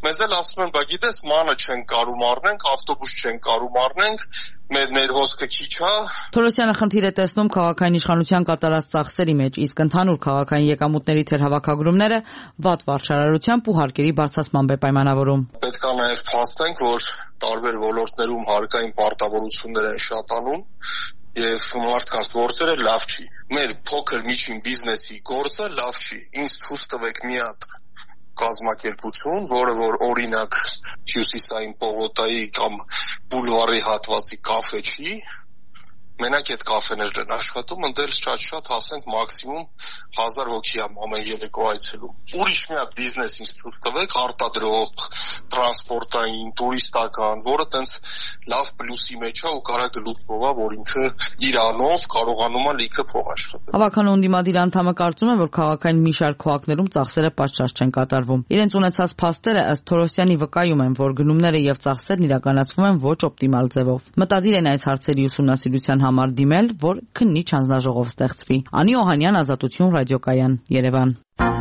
մեզ էլ ասում են, բա գիտես, մանը չեն կարում առնենք, ավտոբուս չեն կարում առնենք, մեր ներհոսքը քիչ է։ Թորոսյանը խնդիր է տեսնում քաղաքային իշխանության կատարած ծախսերի մեջ, իսկ ընդհանուր քաղաքային եկամուտների թերհավաքագրումները վատ վարչարարությամբ ու հարկերի բարձրացմամբ է պայմանավորում։ Պետք է նաև փաստենք, որ տարբեր ոլորտներում հարկային պարտավորություններ են շատանում եւ մարդկանց գործերը լավ չի։ Մեր փոքր միջին բիզնեսի գործը լավ չի։ Ինձ ցույց տվեք մի հատ կազմակերպություն, որը որ օրինակ Հյուսիսային պողոտայի կամ բուլվարի հատվածի կաֆե չի, մենակ այդ կաֆեներն են աշխատում, ընդ էլ շատ-շատ հասենք մաքսիմում հազար հոգի ամեն երեկո այցելում։ Ուրիշ մի հատ բիզնես ինձ ցույց տվեք, արտադրող, տրանսպորտային, տուրիստական, որը տենց լավ պլյուսի մեջ է ու կարա գլուխվողա, որ ինքը իր անով կարողանում է լիքը փող աշխատել։ Հավաքանու ընդդիմադիր անդամը կարծում է, որ քաղաքային մի շարք քաղաքներում ծախսերը պատշաճ չեն կատարվում։ Իրենց ունեցած փաստերը ըստ Թորոսյանի վկայում են, որ գնումները եւ ծախսերն իրականացվում են ոչ օպտիմալ ձևով։ Մտադիր են այս հարցերի ուսումնասիրության համար դիմել, որ քննիչ հանձնաժողով ստեղծվի։ Անի Օհանյան, Ազատություն, ռադիոկայան, Երևան։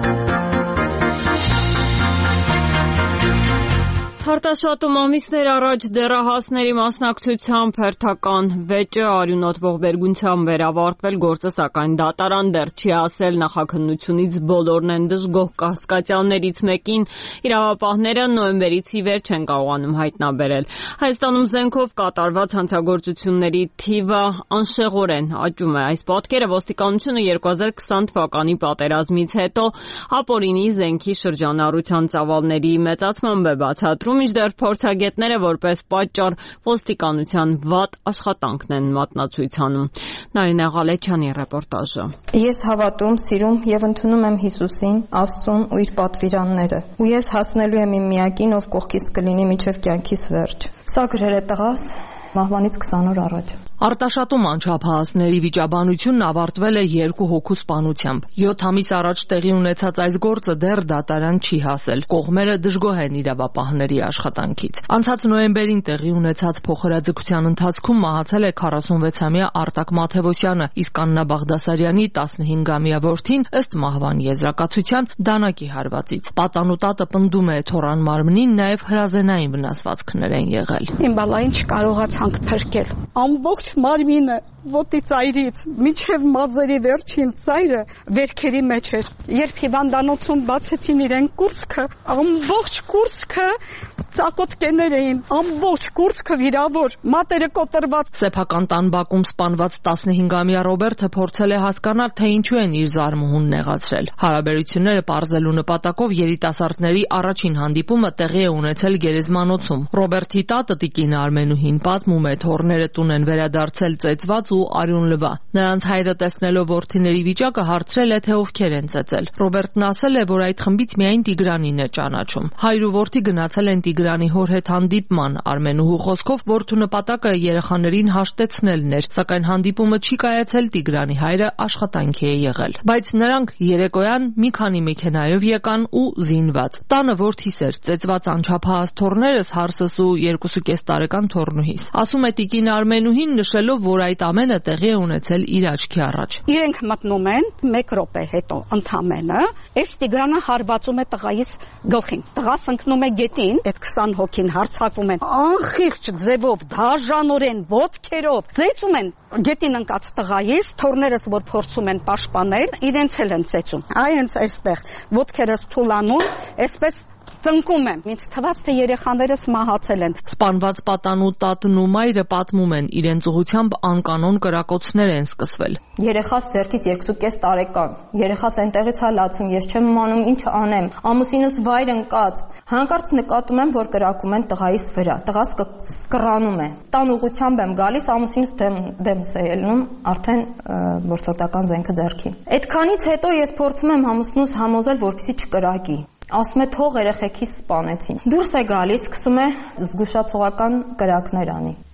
Արտաշատում ամիսներ առաջ դեռահասների մասնակցությամբ հերթական վեճը արյունոտ ողբերգությամբ վերավարտվել, գործը սակայն դատարան դեռ չի ասել նախաքննությունից բոլորն են դժգոհ կասկածյալներից մեկին իրավապահները նոյեմբերից ի վեր չեն կարողանում հայտնաբերել։ Հայաստանում զենքով կատարված հանցագործությունների թիվը անշեղորեն աճում է։ Այս պատկերը ոստիկանությունը երկու հազար քսան թվականի պատերազմից հետո ապօրինի զենքի շրջանառության ծավալների մեծացմամբ է բացատրում, մինչդեռ փորձագետները որպես պատճառ ոստիկանության վատ աշխատանքն են մատնացույց անում։ Նարինե Ղալեչյանի ռեպորտաժը։ Ես հավատում, սիրում եւ ընդունում եմ Հիսուսին, Աստծուն ու իր պատվիրանները։ Ու ես հասնելու եմ իմ միակին, ով կողքից կլինի մինչև կյանքիս վերջ։ Սա գրել է տղաս մահվանից քսան օր առաջ։ Արտաշատում անչափահասների վիճաբանությունն ավարտվել է երկու հոգու սպանությամբ։ յոթ ամիս առաջ տեղի ունեցած այս գործը դեռ դատարան չի հասել։ Կողմերը դժգոհ են իրավապահների աշխատանքից։ Անցած նոյեմբերին տեղի ունեցած փոխհրաձգության ընթացքում մահացել է քառասունվեցամյա Արտակ Մաթևոսյանը, իսկ Աննա Բաղդասարյանի տասնհինգամյա որդին ըստ մահվան եզրակացության դանակի հարվածից։ Պատանուտատը պնդում է թորան մարմնին նաև հրազենային վնասվածքներ են եղել։ Իմ բալային չկարողացանք փրկել։ Ամբողջ մարմինը ոտի ծայրից մինչև մազերի վերջին ծայրը վերքերի մեջ էր։ Երբ հիվանդանոցում բացեցին իրեն կուրծքը, ամբողջ կուրծքը ծակոտկեներ էին, ամբողջ կուրծքը վիրավոր, մատերը կոտրված։ Սեփական տան բակում սպանված տասնհինգամյա Ռոբերտը փորձել է հասկանալ, թե ինչու են իր զարմուհուն նեղացրել։ Հարաբերությունները պարզելու նպատակով երիտասարդների առաջին հանդիպումը տեղի է ունեցել գերեզմանոցում։ Ռոբերտի տատը տիկին Արմենուհին պատմում է, թոռները տուն են վերադարձել ծեծված ու արյուն լվա։ Նրանց հայրը տեսնելով որդիների վիճակը հարցրել է, թե ովքեր են ծեծել։ Ռոբերտն ասել է, որ այդ խմբից միայն Տիգրանին է ճանաչում։ Հայր ու որդի գնացել են Տիգրանի հոր հետ հանդիպման։ Արմենուհու խոսքով որդու նպատակը երեխաներին հաշտեցնելն էր, սակայն հանդիպումը չի կայացել, Տիգրանի հայրը աշխատանքի է եղել։ Բայց նրանք երեկոյան մի քանի մեքենայով եկան ու զինված։ Տանը որդիս էր, ծեծված անչափահաս թոռներս հարսս ու երկուսուկես տարեկան թոռնուհիս։ Ասում է տիկին Արմենուհին, նշելով, որ այդ ամենը տեղի է ունեցել իր աչքի առաջ։ Իրենք մտնում են մեկ րոպե հետո ընդամենը, այս Տիգրանը հարվածում է տղայիս գլխին։ Տղաս ընկնում է գետին, այդ քսան հոգին հարձակվում են անխիղճ ձևով, դաժանորեն, ոտքերով, ծեծում են գետին ընկած տղայիս, թոռներս որ փորձում են պաշտպանել, իրենց էլ են ծեծում։ Այ հենց այստեղ ոտքերս թուլանում, այսպես ծնկում եմ։ Ինձ թվաց, թե երեխաներս մահացել են։ Սպանված պատանու տատն ու մայրը պատմում են, իրենց ուղղությամբ անկանոն կրակոցներ են սկսվել։ Երեխաս ձեռքից երկուսուկես տարեկան։ Երեխաս այնտեղից է լացում, ես չեմ իմանում ինչ անեմ։ Ամուսինս վայր ընկած։ Հանկարծ նկատում եմ, որ կրակում են տղայիս վրա։ Տղաս կռանում է։ Տան ուղղությամբ եմ գալիս, ամուսինս դեմ դեմս է ելնում, արդեն որսորդական զենքը ձեռքին։ Այդքանից հետո ես փորձում եմ ամուսնուս համոզել, որպեսզի չկրակի։ Ասում է թող երեխեքիս սպանեցին։ Դուրս է գալիս, սկսում է զգուշացողական կրակներ անի։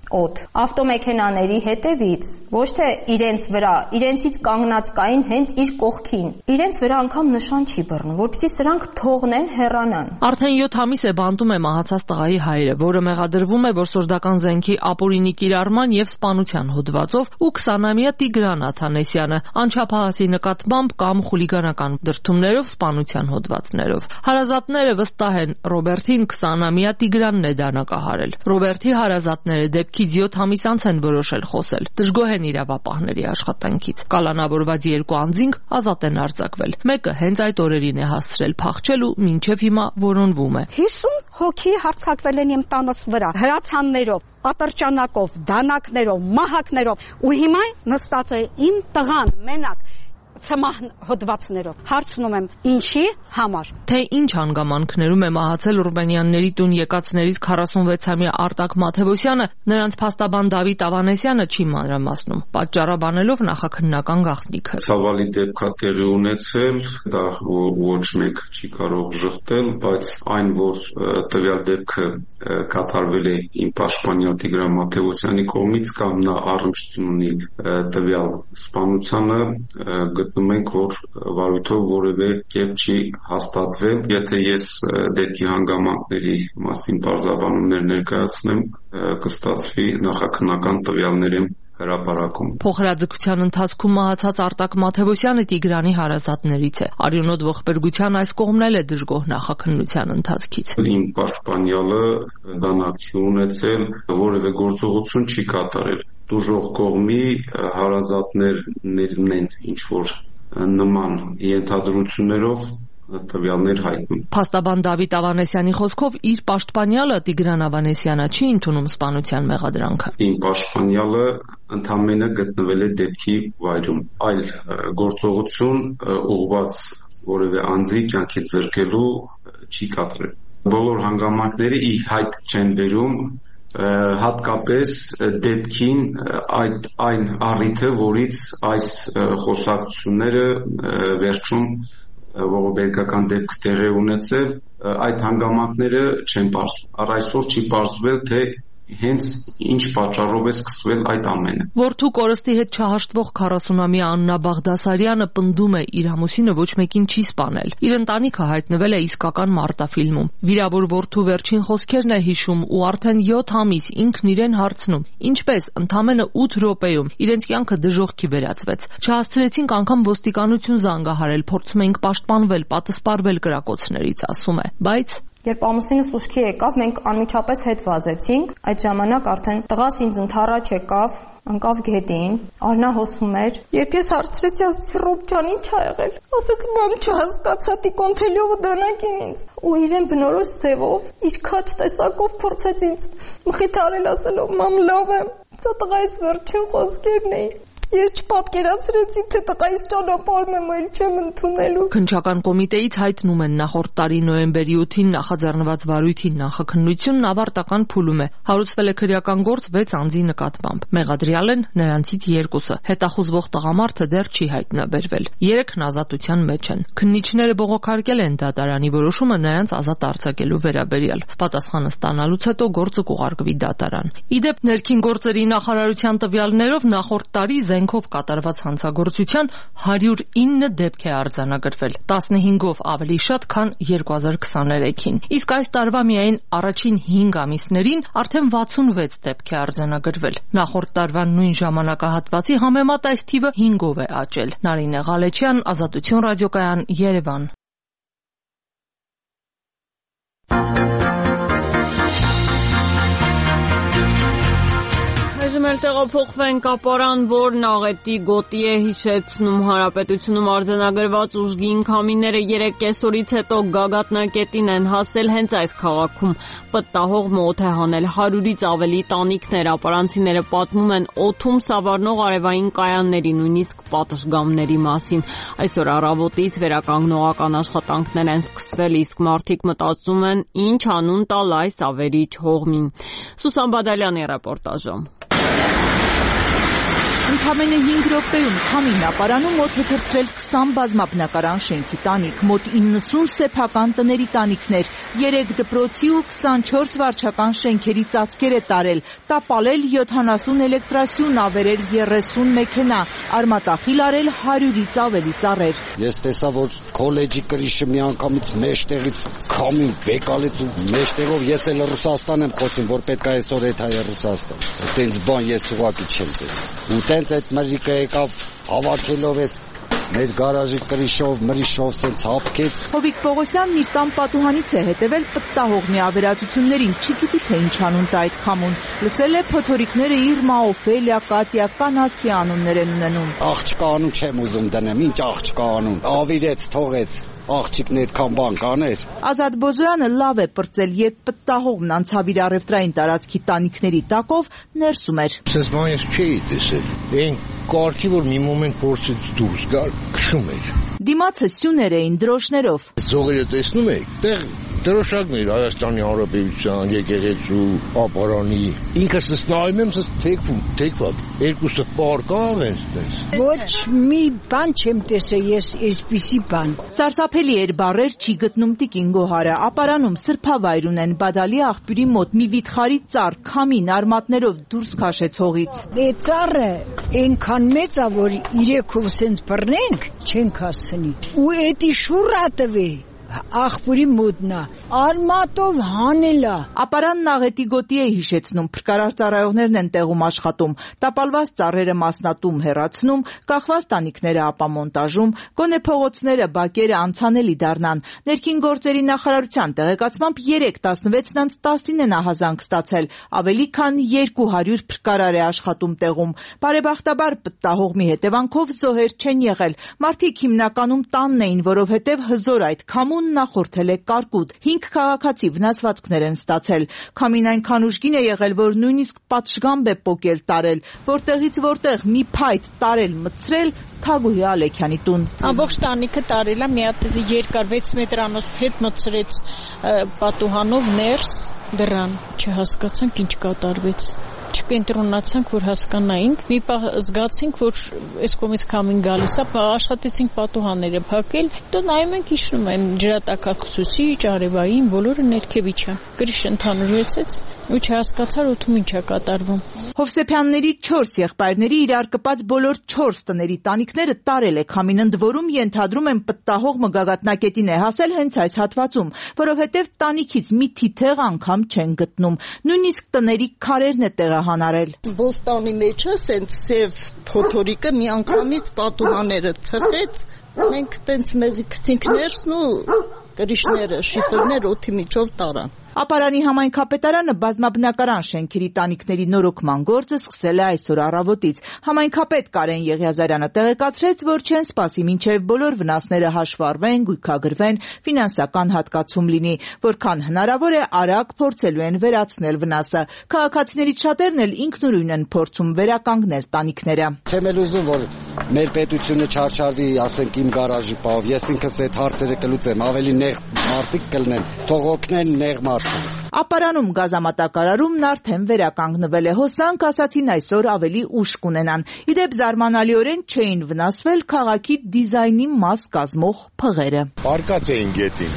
օդ։ Ավտոմեքենաների հետևից, ոչ թե իրենց վրա, իրենցից կանգնած կային հենց իր կողքին։ Իրենց վրա անգամ նշան չի բռնում, որպեսզի սրանք թողնեն հեռանան։ Արդեն յոթ ամիս է բանտում է մահացած տղայի հայրը, որը մեղադրվում է որսորդական զենքի ապօրինի կիրառման եւ սպանության հոդվածով ու քսանամյա Տիգրան Աթանեսյանը անչափահասի նկատմամբ կամ խուլիգանական դրդումներով սպանության հոդվածներով։ Հարազատները վստահ են Ռոբերտին քսանամյա Տիգրանն է դանակահարել։ Ռոբերտի հարազատները դեպքից յոթ ամիս անց են որոշել խոսել։ Դժգոհ են իրավապահների աշխատանքից։ Կալանավորված երկու անձինք ազատ են արձակվել։ Մեկը հենց այդ օրերին է հասցրել փախչել ու մինչև հիմա որոնվում է։ հիսուն հոգի հարձակվել են իմ տանս վրա հրացաններով, ատրճանակով, դանակներով, մահակներով ու հիմա նստած է իմ տղան մենակ ցմահ հոդվածներով։ Հարցնում եմ, ինչի համար։ Թե ինչ հանգամանքներում է մահացել Ռուբենյանների տուն եկածներից քառասունվեցամյա Արտակ Մաթևոսյանը, նրանց փաստաբան Դավիթ Ավանեսյանը չի մանրամասնում, պատճառաբանելով նախաքննական գաղտնիքը։ Ցավալի դեպք է տեղի ունեցել, դա ոչ մեկ չի կարող ժխտել, բայց այն, որ տվյալ դեպքը կատարվել է իմ պաշտպանյալ Տիգրան Մաթևոսյանի կողմից կամ նա առնչություն ունի տվյալ սպանությանը, գտնում ենք, որ վարույթով որևէ կերպ չի հաստատվել։ Եթե ես դեպքի հանգամանքների մասին բարձրաբանումներ ներկայացնեմ, կստացվի նախաքննական տվյալների հրապարակում։ Փոխհրաձգության ընթացքում մահացած Արտակ Մաթևոսյանը Տիգրանի հարազատներից է։ Արյունոտ ողբերգության այս կողմն էլ է դժգոհ նախաքննության ընթացքից։ Իմ պաշտպանյալը դանակ չի ունեցել, որևէ գործողություն չի կատարել։ Դժգոհ կողմի հարազատներն են ինչ որ նման ենթադրություններով տվյալներ հայտնում։ Փաստաբան Դավիթ Ավանեսյանի խոսքով իր պաշտպանյալը Տիգրան Ավանեսյանը չի ընդունում սպանության մեղադրանքը։ Իմ պաշտպանյալը ընդամենը գտնվել է դեպքի վայրում, այլ գործողություն ուղղված որևէ անձի կյանքից զրկելու չի կատարել։ Բոլոր հանգամանքները ի հայտ չեն բերում հատկապես դեպքին այդ այն առիթը, որից այս խոսակցությունները վերջում ողբերգական դեպք տեղի ունեցել, այդ հանգամանքները չեն պարզվում։ Առ այսօր չի պարզվել, թե հենց ինչ պատճառով է սկսվել այդ ամենը։ Որդու կորստի հետ չհաշտվող քառասունամյա Աննա Բաղդասարյանը պնդում է, իր ամուսինը ոչ մեկին չի սպանել։ Իր ընտանիքը հայտնվել է իսկական մարտաֆիլմում։ Վիրավոր որդու վերջին խոսքերն է հիշում ու արդեն յոթ ամիս ինքն իրեն հարցնում. ինչպես ընդամենը ութ րոպեում իրենց կյանքը դժոխքի վերածվեց։ Չհասցրեցինք անգամ ոստիկանություն զանգահարել, փորձում էինք պաշտպանվել, պատասպարվել կրակոցներից, ասում է։ Բայց Երբ ամուսինս ուշքի եկավ, մենք անմիջապես հետ վազեցինք։ Այդ ժամանակ արդեն տղաս ինձ ընդառաջ եկավ, ընկավ գետին, Արնա հոսում էր։ Երբ ես հարցրեցի, ասեցի Ռոբ ջան, ինչ ա եղել։ Ասաց մամ չհասկացա, Տիկոնթելյովը դանակին ինձ։ Ու իրեն բնորոշ ձևով, իր քաչ տեսակով փորձեց ինձ մխիթարել, ասելով մամ լավ եմ։ Սա տղայիս վերջին խոսքերն էին։ Ես չպատկերացրեցի, թե տղայիս ճանապարհում եմ, այլ չեմ ընդունելու։ Քննչական կոմիտեից հայտնում են նախորդ տարի նոյեմբերի ութին նախաձեռնված վարույթի նախաքննությունն ավարտական փուլում է։ Հարուցվել է քրեական գործ վեց անձի նկատմամբ։ Մեղադրյալ են նրանցից երկուսը։ Հետախուզվող տղամարդը դեռ չի հայտնաբերվել։ Երեքն ազատության մեջ են։ Քննիչները բողոքարկել են դատարանի որոշումը նրանց ազատ արձակելու վերաբերյալ։ Պատասխանը ստանալուց հետո գործը կուղարկվի դատարան։ Իդեպ ներքին գործերի նախարարության տվյալներով նախորդ տարի զենքով կատարված հանցագործության հարյուր ինը դեպք է արձանագրվել, տասնհինգով ավելի շատ, քան երկու հազար քսաներեքին։ Իսկ այս տարվա միայն առաջին հինգ ամիսներին արդեն վաթսունվեց դեպք է արձանագրվել։ Նախորդ տարվա նույն ժամանակահատվածի համեմատ այս թիվը հինգով է աճել։ Նարինե Ղալեչյան, Ազատություն ռադիոկայան, Երևան։ Այժմ էլ տեղափոխվենք ապարան, որն աղետի գոտի է հիշեցնում Հանրապետությունում արձանագրված ուժգին քամիները երեկ կեսօրից հետո գագաթնակետին են հասել հենց այս քաղաքում։ Պտտահող մոտ է հանել հարյուրից ավելի տանիքներ, ապարանցիները պատմում են օդում սավառնող արևային կայանների, նույնիսկ պատշգամբների մասին։ Այսօր առավոտից վերականգնողական աշխատանքներ են սկսվել, իսկ մարդիկ մտածում են ինչ անուն տալ այս ավերիչ հողմին։ Սուսան Բադալյանի ռեպորտաժը։ Ընդամենը հինգ րոպեում քամին ապարանում մոտ է թռցրել քսան բազմաբնակարան շենքի տանիք, մոտ իննսուն սեփական տների տանիքներ, երեք դպրոցի ու քսանչորս վարչական շենքերի ծածկեր է տարել, տապալել յոթանասուն էլեկտրասյուն, ավերել երեսուն մեքենա, արմատախիլ արել հարյուրից ավելի ծառեր։ Ես տեսա, որ քոլեջի կրիշը միանգամից մեջտեղից քամին բեկալեց ու մեջտեղով ես էլ Ռուսաստան եմ խոսում, որ պետք է այսօր այդ հայ Ռուսաստան։ Այդպես բան ես ուղղակի չեմ տեսել։ Ու տենց այդ մրրիկը եկավ հավաքելով էս մեր գարաժի կրիշով, մրիշով սենց հապկեց։ Հովիկ Պողոսյանն իր տան պատուհանից է հետևել պտտահողմի ավերածություններին, չգիտի թե ինչ անուն տա այդ քամուն։ Լսել է փոթորիկները Իրմա, Օֆելիա, Կատյա, կանացի անուններ են ունենում։ Աղջկա անուն չեմ ուզում դնեմ, ինչ աղջկա անուն։ Ավիրեց, թողեց։ Աղջիկն այդքան բան կաներ։ Ազատ Բոզոյանը լավ է պրծել, երբ պտտահողմն անցավ իր առևտրային տարածքի տանիքների տակով, ներսում էր։ Սենց բան ես չէի տեսել։ Այն կարգի, որ մի մոմենտ փորձեց դուրս գալ, քշում էր։ Դիմացը սյուներ էին դրոշներով։ Զողերը տեսնում եք, տեղ դրոշակներ Հայաստանի Հանրապետության եկեղեցու ապարանի։ Ինքս նայում եմ, սս թեքվում, թեքված։ Երկուսը պարկավ են ստես։ Ոչ մի բան չեմ տեսել ես այսպիսի բան։ Սարսափելի էր բառեր չի գտնում Տիկին Գոհարը։ Ապարանում սրբավայր ունեն Բադալի աղբյուրի մոտ մի վիթխարի ծառ քամին արմատներով դուրս քաշեց հողից։ Այդ ծառը այնքան մեծ է, որ իրեքով սենց բռնենք չենք հասցնի։ Ու էդի շուռա տվի աղբուրի մոտնա արմատով հանելա։ Ապարանն աղետի գոտի է հիշեցնում, փրկարար ծառայողներն են տեղում աշխատում, տապալված ծառերը մասնատում հեռացնում, կախված տանիքները ապամոնտաժում, գոնե փողոցները, բակերը անցանելի դառնան։ Ներքին գործերի նախարարության տեղեկացմամբ երեկ տասնվեցն անց տասին են ահազանգ ստացել, ավելի քան երկու հարյուր փրկարար է աշխատում տեղում։ Բարեբախտաբար պտտահողմի հետևանքով զոհեր չեն եղել։ Մարդիկ հիմնականում տանն էին, որովհետև հզոր այդ քամու նախորդել է կարկուտ։ Հինգ քաղաքացի վնասվածքներ են ստացել։ Քամին այնքան ուժգին է եղել, որ նույնիսկ պատշգամբ է պոկել տարել, որտեղից որտեղ մի փայտ տարել մտցրել Թագուհի Ալեքյանի տուն։ Ամբողջ տանիքը տարել է, մի հատ երկար վեց մետրանոց հետ մտցրեց պատուհանով ներս դրան։ Չհասկացանք ինչ կատարվեց։ Չկենտրոնացանք, որ հասկանայինք։ Մի պահ զգացինք, որ այս կողմից քամին գալիս է, աշխատեցինք պատուհանները փակել։ Հետո նայում ենք, իջնում են ջրատաքացուցիչ, արևային, բոլորը ներքև իջան։ Գրիշը ընդհանուրեցեց ու չհասկացար օդում ինչ է կատարվում։ Հովսեփյանների չորս եղբայրների իրար կպած բոլոր չորս տների տանիքները տարել է քամին, ընդ որում ենթադրում են պտտահողմը գագաթնակետին է հասել հենց այս հատվածում, որովհետև տանիքից մի թիթեղ անգամ չեն գտնում։ Նույնիսկ տների քարերն է տեղահանարել։ Բոստանի մեջը սենց սև փոթորիկը մի անգամից պատուհանները ցրեց, մենք տենց մեզի գցինք ներսն ու կրիշները, շիֆերներ օդի միջով տարան։ Ապարանի համայնքապետարանը բազմաբնակարան շենքերի տանիքների նորոգման գործը սկսել է այսօր առավոտից։ Համայնքապետ Կարեն Եղիազարյանը տեղեկացրեց, որ չեն սպասի մինչև բոլոր վնասները հաշվառվեն, գույքագրվեն, ֆինանսական հատկացում լինի, որքան հնարավոր է արագ փորձելու են վերացնել վնասը։ Քաղաքացիներից շատերն էլ ինքնուրույն են փորձում վերականգնել տանիքները։ Չեմ էլ ուզում, որ մեր պետությունը չարչարվի, ասենք իմ գարաժի պահով, ես ինքս այդ հարցերը կլուծեմ, ավելի նեղ մարդիկ կլինեն, թող օգնեն նեղ մարդ։ Ապարանում գազամատակարարումն արդեն վերականգնվել է։ Հոսանք ասացին այսօր ավելի ուժ կունենան։ Իդեպ զարմանալիորեն չէին վնասվել քաղաքի դիզայնի մաս կազմող փղերը։ Պարկած էին գետին։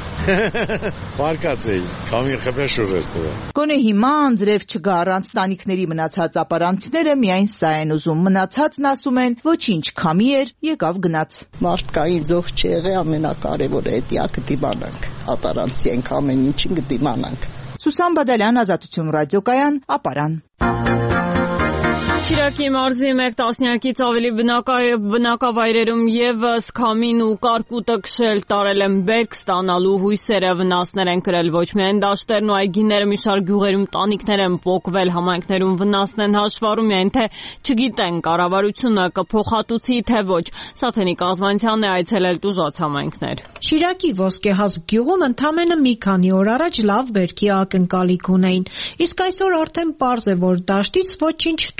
Պարկած էին։ Քամին խփե շուրջ տվա։ Գոնե հիմա անձրև չգա առանց տանիքների մնացած ապարանցիները միայն սա են ուզում։ Մնացածն ասում են ոչինչ, քամի էր, եկավ գնաց։ Մարդկային զոհ չեղե ամենակարևորը է դիա կդիմանանք։ Ապարանցի ենք ամեն ինչին կդիմանանք։ Սուսան Բադալյան, Ազատություն ռադիոկայան, Ապարան։ Շիրակի մարզի մեկ տասնյակից ավելի բնակավայրերում ևս քամին ու կարկուտը քշել տարել են բերք ստանալու հույսերը, վնասներ են կրել ոչ միայն դաշտերն ու այգիները, մի շարք գյուղերում տանիքներ են պոկվել, համայնքներում վնասն են հաշվառում, միայն թե չգիտեն կառավարությունը կփոխհատուցի թե ոչ։ Սաթենիկ Ազվանցյանն է այցելել տուժած համայնքներ։ Շիրակի Ոսկեհազ գյուղում ընդամենը մի քանի օր առաջ լավ բերքի ակնկալիք ունեին, իսկ այսօր արդեն պարզ է, որ դաշտից ոչինչ տուն չեն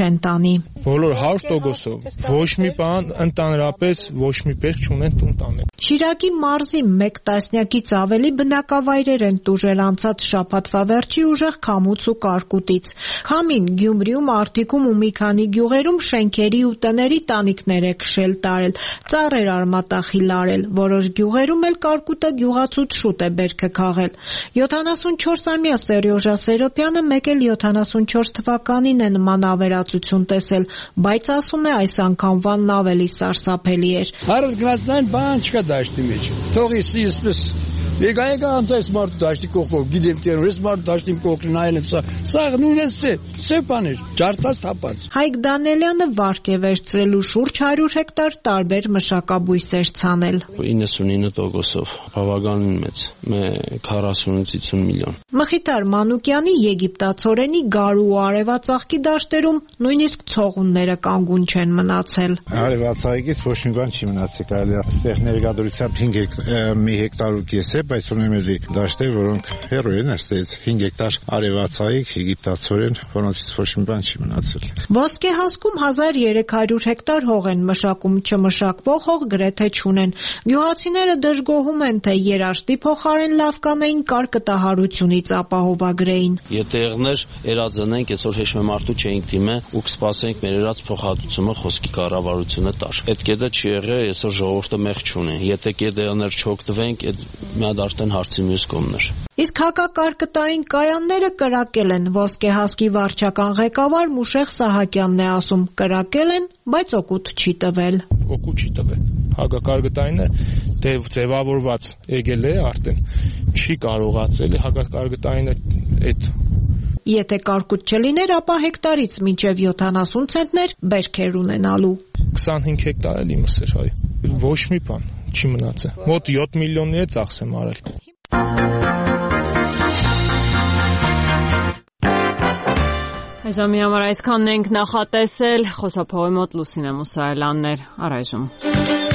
չեն տանի։ Բոլոր հարյուր տոկոսով ոչ մի բան ընդհանրապես ոչ մի պես չունեն տուն տանել։ Շիրակի մարզի մեկ տասնյակից ավելի բնակավայրեր են տուժել անցած շաբաթվա վերջի ուժեղ քամուց ու կարկուտից։ Քամին Գյումրիում, Արտիկում ու մի քանի գյուղերում շենքերի ու տների տանիքներ է քշել տարել, ծառեր արմատախիլարել, որոշ գյուղերում էլ կարկուտը գյուղացուց շուտ է բերքը քաղել։ յոթանասունչորսամյա Սերյոժա Սերոպյանը մեկ էլ յոթանասունչորս թվականին է նման ավերածություն տեսել, բայց ասում է այս անգամվան ավելի սարսափելի էր։ Հարդ գնացնային բան չկա դաշտի մեջ։ Թողի սիսպես Եկա եկա անցայս մարդու դաշտի կողքով, գիտեմ տերոր, ես մարդու դաշտի կողքին այլ եմ սա, սա նույնը սև, սև բաներ, ջարդած թափած։ Հայկ Դանելյանը վարկ է վերցրել ու շուրջ հարյուր հեկտար տարբեր մշակաբույսեր ցանել։ իննսունինը տոկոսով, բավականին մեծ, քառասունից հիսուն միլիոն։ Մխիթար Մանուկյանի եգիպտացորենի Գարու ու Արևածաղկի դաշտերում նույնիսկ ցողունները կանգուն չեն մնացել։ Արևածաղկից ոչ մի բան չի մնացել, կարելի է այստեղ ներկայությամբ մի հեկտար ու կես է, բայց ունեմ էլի դաշտեր, որոնք հեռու են այստեղից հինգ հեկտար արևածաղիկ, եգիպտացորեն, որոնցից ոչ մի բան չի մնացել։ Ոսկեհասկում հազար երեք հարյուր հեկտար հող են մշակում, չմշակվող հող գրեթե չունեն։ Գյուղացիները դժգոհում են, թե երաշտի փոխարեն լավ կանեին կարկտահարությունից ապահովագրեին։ Ետեղներ երազանենք, այսօր հեշմե մարդու չէինք դիմե ու կսպասենք մեր երած փոխհատուցումը խոսքի կառավարությունը տար։ Այդ կետը չի եղել, այսօր ժողովուրդը մեղ չունի։ Եթե կետերներ չօգտվենք, այդ արդեն հարցի մյուս կողմն էր։ Իսկ հակակարկտային կայանները կրակել են, Ոսկեհասկի վարչական ղեկավար Մուշեղ Սահակյանն է ասում, կրակել են, բայց օգուտ չի տվել։ Օգուտ չի տվել։ Հակակարկտայինը դե ձևավորված եկել է արդեն, չի կարողացել հակակարկտայինը այդ Եթե կարկուտ չլիներ, ապա հեկտարից մինչև յոթանասուն ցենտներ բերքեր ունենալու։ քսանհինգ հեկտար էլ իմս էր, հայ։ Ոչ մի բան չի մնացել։ Մոտ յոթ միլիոնի է ծախս եմ արել։ Այժմի համար այսքանն ենք նախատեսել, խոսափողի մոտ Լուսինե Մուսայելյանն էր, առայժմ։